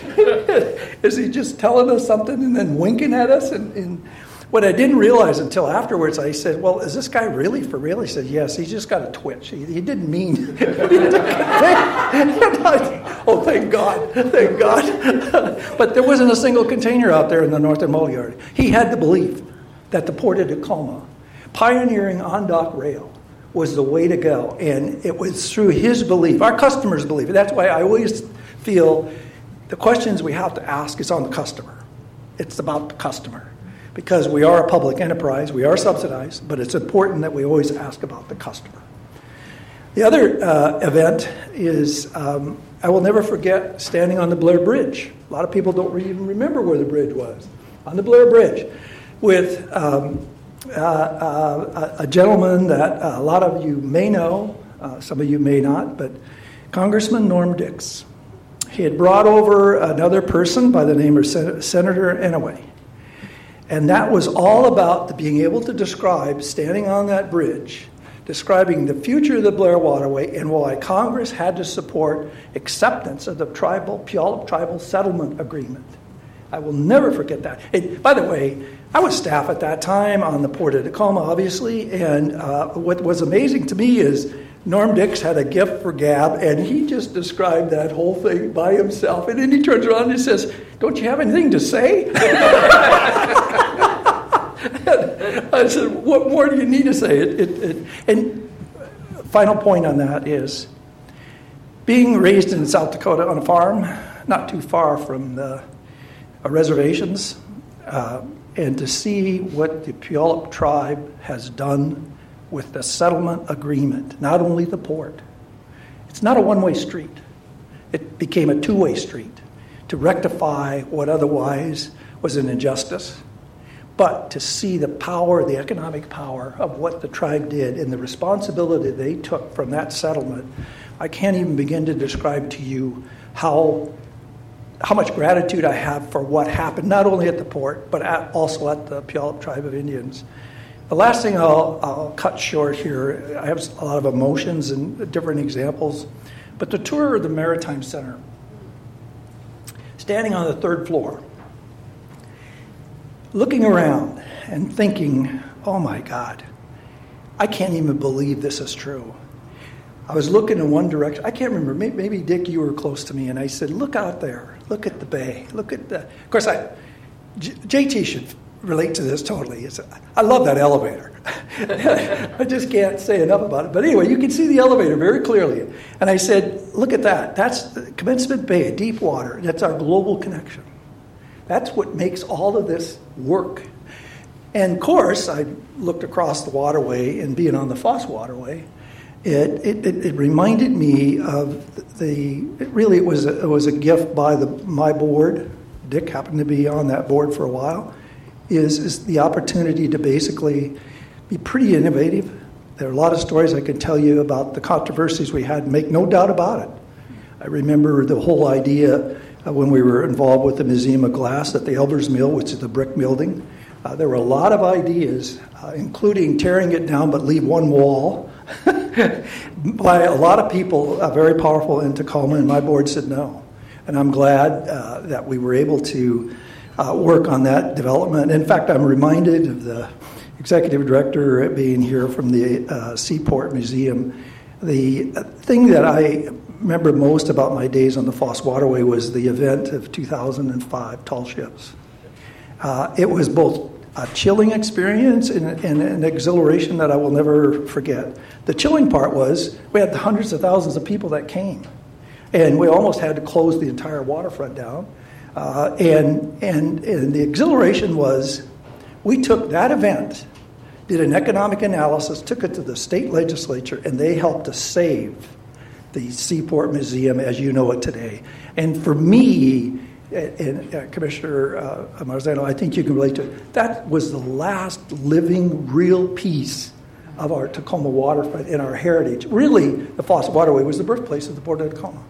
is he just telling us something and then winking at us? And, and what I didn't realize until afterwards, I said, well, is this guy really for real? He said, yes, he's just got a twitch. He, he didn't mean oh, thank God, thank God. But there wasn't a single container out there in the Northern Mole Yard. He had the belief that the Port of Tacoma, pioneering on-dock rail, was the way to go. And it was through his belief, our customers' belief. That's why I always feel the questions we have to ask is on the customer. It's about the customer. Because we are a public enterprise, we are subsidized, but it's important that we always ask about the customer. The other uh, event is, um, I will never forget standing on the Blair Bridge. A lot of people don't even remember where the bridge was. On the Blair Bridge with um, uh, uh, a gentleman that a lot of you may know, uh, some of you may not, but Congressman Norm Dix. He had brought over another person by the name of Sen- Senator Inouye. And that was all about the being able to describe, standing on that bridge, describing the future of the Blair Waterway and why Congress had to support acceptance of the tribal Puyallup Tribal Settlement Agreement. I will never forget that. And by the way, I was staff at that time on the Port of Tacoma, obviously, and uh, what was amazing to me is Norm Dix had a gift for gab, and he just described that whole thing by himself. And then he turns around and he says, don't you have anything to say? I said, what more do you need to say? It, it, it, and final point on that is, being raised in South Dakota on a farm, not too far from the uh, reservations, uh, and to see what the Puyallup tribe has done with the settlement agreement, not only the port. It's not a one-way street. It became a two-way street to rectify what otherwise was an injustice. But to see the power, the economic power of what the tribe did and the responsibility they took from that settlement, I can't even begin to describe to you how, how much gratitude I have for what happened, not only at the port, but at, also at the Puyallup Tribe of Indians. The last thing I'll, I'll cut short here, I have a lot of emotions and different examples, but the tour of the Maritime Center, standing on the third floor, looking around and thinking, oh my God, I can't even believe this is true. I was looking in one direction. I can't remember. Maybe, maybe Dick, you were close to me, and I said, "Look out there. Look at the bay. Look at the." Of course, I J- JT should relate to this totally. It's, I love that elevator. I just can't say enough about it. But anyway, you can see the elevator very clearly. And I said, "Look at that. That's Commencement Bay, deep water. That's our global connection. That's what makes all of this work." And of course, I looked across the waterway, and being on the Foss Waterway, It, it, it, it reminded me of the, it really it was, a, it was a gift by the, my board. Dick happened to be on that board for a while, is, is the opportunity to basically be pretty innovative. There are a lot of stories I can tell you about the controversies we had, make no doubt about it. I remember the whole idea uh, when we were involved with the Museum of Glass at the Elbers Mill, which is the brick building. Uh, there were a lot of ideas, uh, including tearing it down but leave one wall, by a lot of people, uh, very powerful in Tacoma, and my board said no. And I'm glad uh, that we were able to uh, work on that development. In fact, I'm reminded of the executive director being here from the uh, Seaport Museum. The thing that I remember most about my days on the Foss Waterway was the event of two thousand five, Tall Ships. Uh, it was both a chilling experience and, and an exhilaration that I will never forget. The chilling part was we had hundreds of thousands of people that came, and we almost had to close the entire waterfront down. Uh, and, and, and the exhilaration was we took that event, did an economic analysis, took it to the state legislature, and they helped us save the Seaport Museum as you know it today. And for me, and uh, Commissioner uh, Marzano, I think you can relate to it. That was the last living, real piece of our Tacoma waterfront in our heritage. Really, the Foss Waterway was the birthplace of the Port of Tacoma.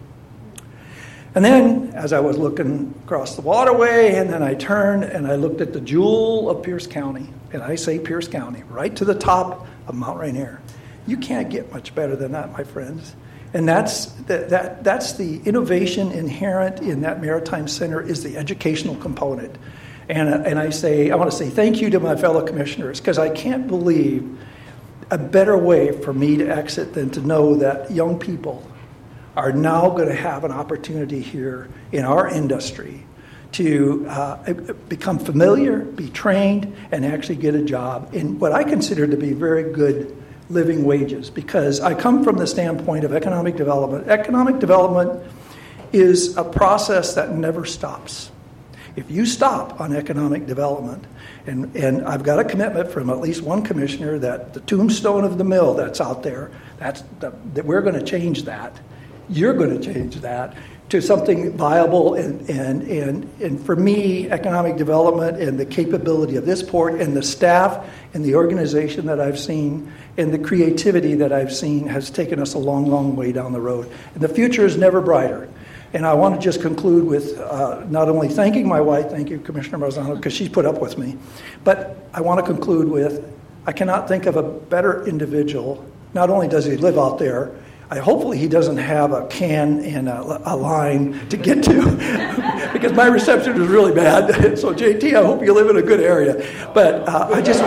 And then, as I was looking across the waterway, and then I turned and I looked at the jewel of Pierce County, and I say Pierce County, right to the top of Mount Rainier. You can't get much better than that, my friends. And that's that, that that's the innovation inherent in that Maritime Center is the educational component. And, and I say, I want to say thank you to my fellow commissioners, because I can't believe a better way for me to exit than to know that young people are now going to have an opportunity here in our industry to uh, become familiar, be trained, and actually get a job in what I consider to be very good living wages, because I come from the standpoint of economic development. Economic development is a process that never stops. If you stop on economic development, and, and I've got a commitment from at least one commissioner that the tombstone of the mill that's out there, that's the, that we're going to change that. You're going to change that to something viable, and, and, and, and for me, economic development and the capability of this port and the staff and the organization that I've seen and the creativity that I've seen has taken us a long, long way down the road. And the future is never brighter. And I want to just conclude with uh, not only thanking my wife, thank you, Commissioner Marzano, because she's put up with me, but I want to conclude with, I cannot think of a better individual. Not only does he live out there, I, hopefully he doesn't have a can and a, a line to get to, because my reception is really bad. So J T, I hope you live in a good area. But uh, I just,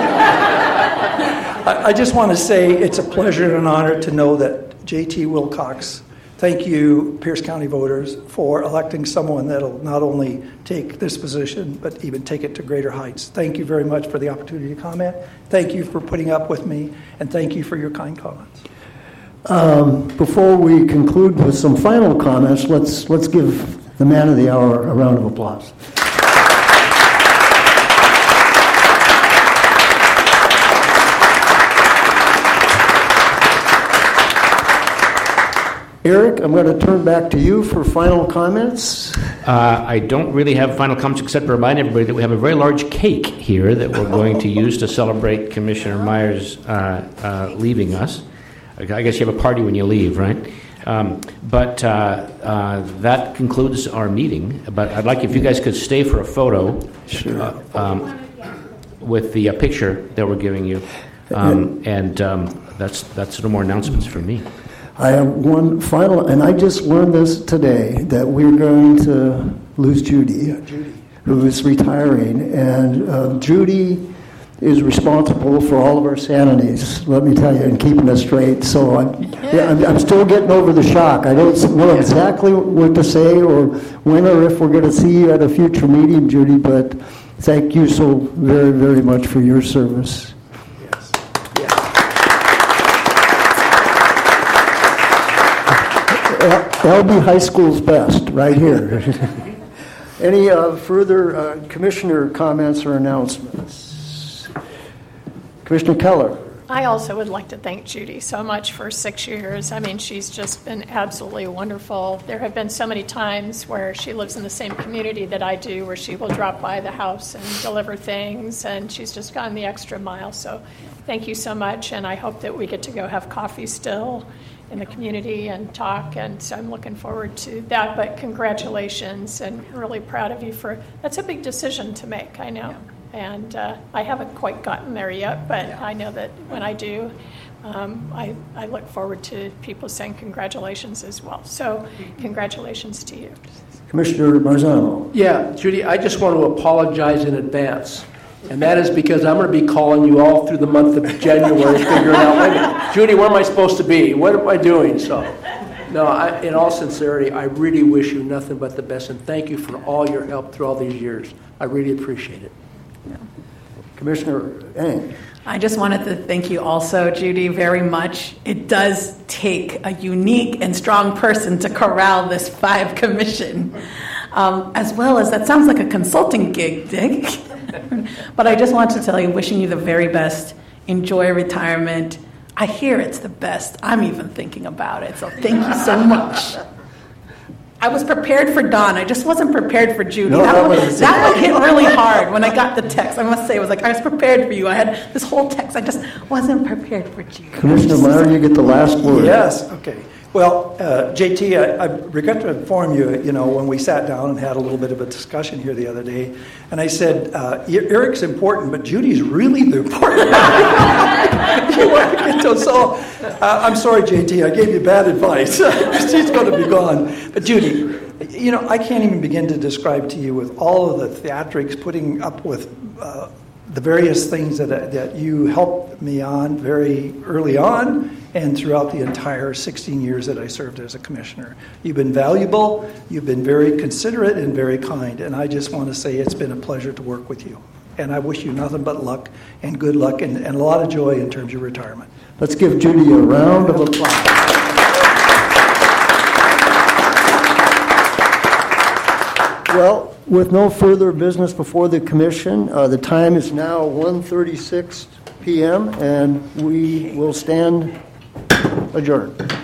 I, I just want to say it's a pleasure and an honor to know that J T Wilcox. Thank you, Pierce County voters, for electing someone that'll not only take this position, but even take it to greater heights. Thank you very much for the opportunity to comment. Thank you for putting up with me, and thank you for your kind comments. Um, before we conclude with some final comments, let's let's give the man of the hour a round of applause. Eric, I'm going to turn back to you for final comments. Uh, I don't really have final comments except to remind everybody that we have a very large cake here that we're going to use to celebrate Commissioner Myers uh, uh, leaving us. I guess you have a party when you leave, right? Um, but uh, uh, that concludes our meeting. But I'd like if you guys could stay for a photo sure. uh, um, with the uh, picture that we're giving you. Um, and um, that's, that's no more announcements from me. I have one final, and I just learned this today, that we're going to lose Judy, Yeah, Judy. who is retiring. And uh, Judy is responsible for all of our sanities, let me tell you, and keeping us straight. So I'm, yeah, I'm, I'm still getting over the shock. I don't know exactly what to say or when or if we're going to see you at a future meeting, Judy, but thank you so very, very much for your service. Yes. Yes. L B High School's best, right here. Any uh, further uh, commissioner comments or announcements? Commissioner Keller. I also would like to thank Judy so much for six years. I mean, she's just been absolutely wonderful. There have been so many times where she lives in the same community that I do, where she will drop by the house and deliver things, and she's just gone the extra mile. So thank you so much, and I hope that we get to go have coffee still in the community and talk, and so I'm looking forward to that. But congratulations, and really proud of you for, that's a big decision to make, I know. Yeah. And uh, I haven't quite gotten there yet, but yeah. I know that when I do, um, I, I look forward to people saying congratulations as well. So congratulations to you. Commissioner Marzano. Yeah, Judy, I just want to apologize in advance. And that is because I'm going to be calling you all through the month of January, figuring out, wait a minute, Judy, where am I supposed to be? What am I doing? So, no, I, in all sincerity, I really wish you nothing but the best, and thank you for all your help through all these years. I really appreciate it. Yeah. Commissioner Eng. I just wanted to thank you also, Judy, very much. It does take a unique and strong person to corral this five commission, um, as well as, that sounds like a consulting gig, Dick. But I just want to tell you, wishing you the very best. Enjoy retirement. I hear it's the best. I'm even thinking about it, so thank you so much. I was prepared for Dawn. I just wasn't prepared for Judy. No, that, that, one, was, that one hit really hard when I got the text. I must say, it was like, I was prepared for you. I had this whole text. I just wasn't prepared for Judy. Commissioner Meyer, you get the last word. Yes, okay. Well, uh, J T, I, I regret to inform you, you know, when we sat down and had a little bit of a discussion here the other day, and I said, uh, Eric's important, but Judy's really the important one. So, uh, I'm sorry, J T, I gave you bad advice. She's going to be gone. But Judy, you know, I can't even begin to describe to you with all of the theatrics, putting up with uh, the various things that, that you helped me on very early on, and throughout the entire sixteen years that I served as a commissioner. You've been valuable, you've been very considerate and very kind, and I just want to say it's been a pleasure to work with you. And I wish you nothing but luck and good luck and, and a lot of joy in terms of retirement. Let's give Judy a round of applause. Well, with no further business before the commission, uh, the time is now one thirty-six p.m. and we will stand adjourned.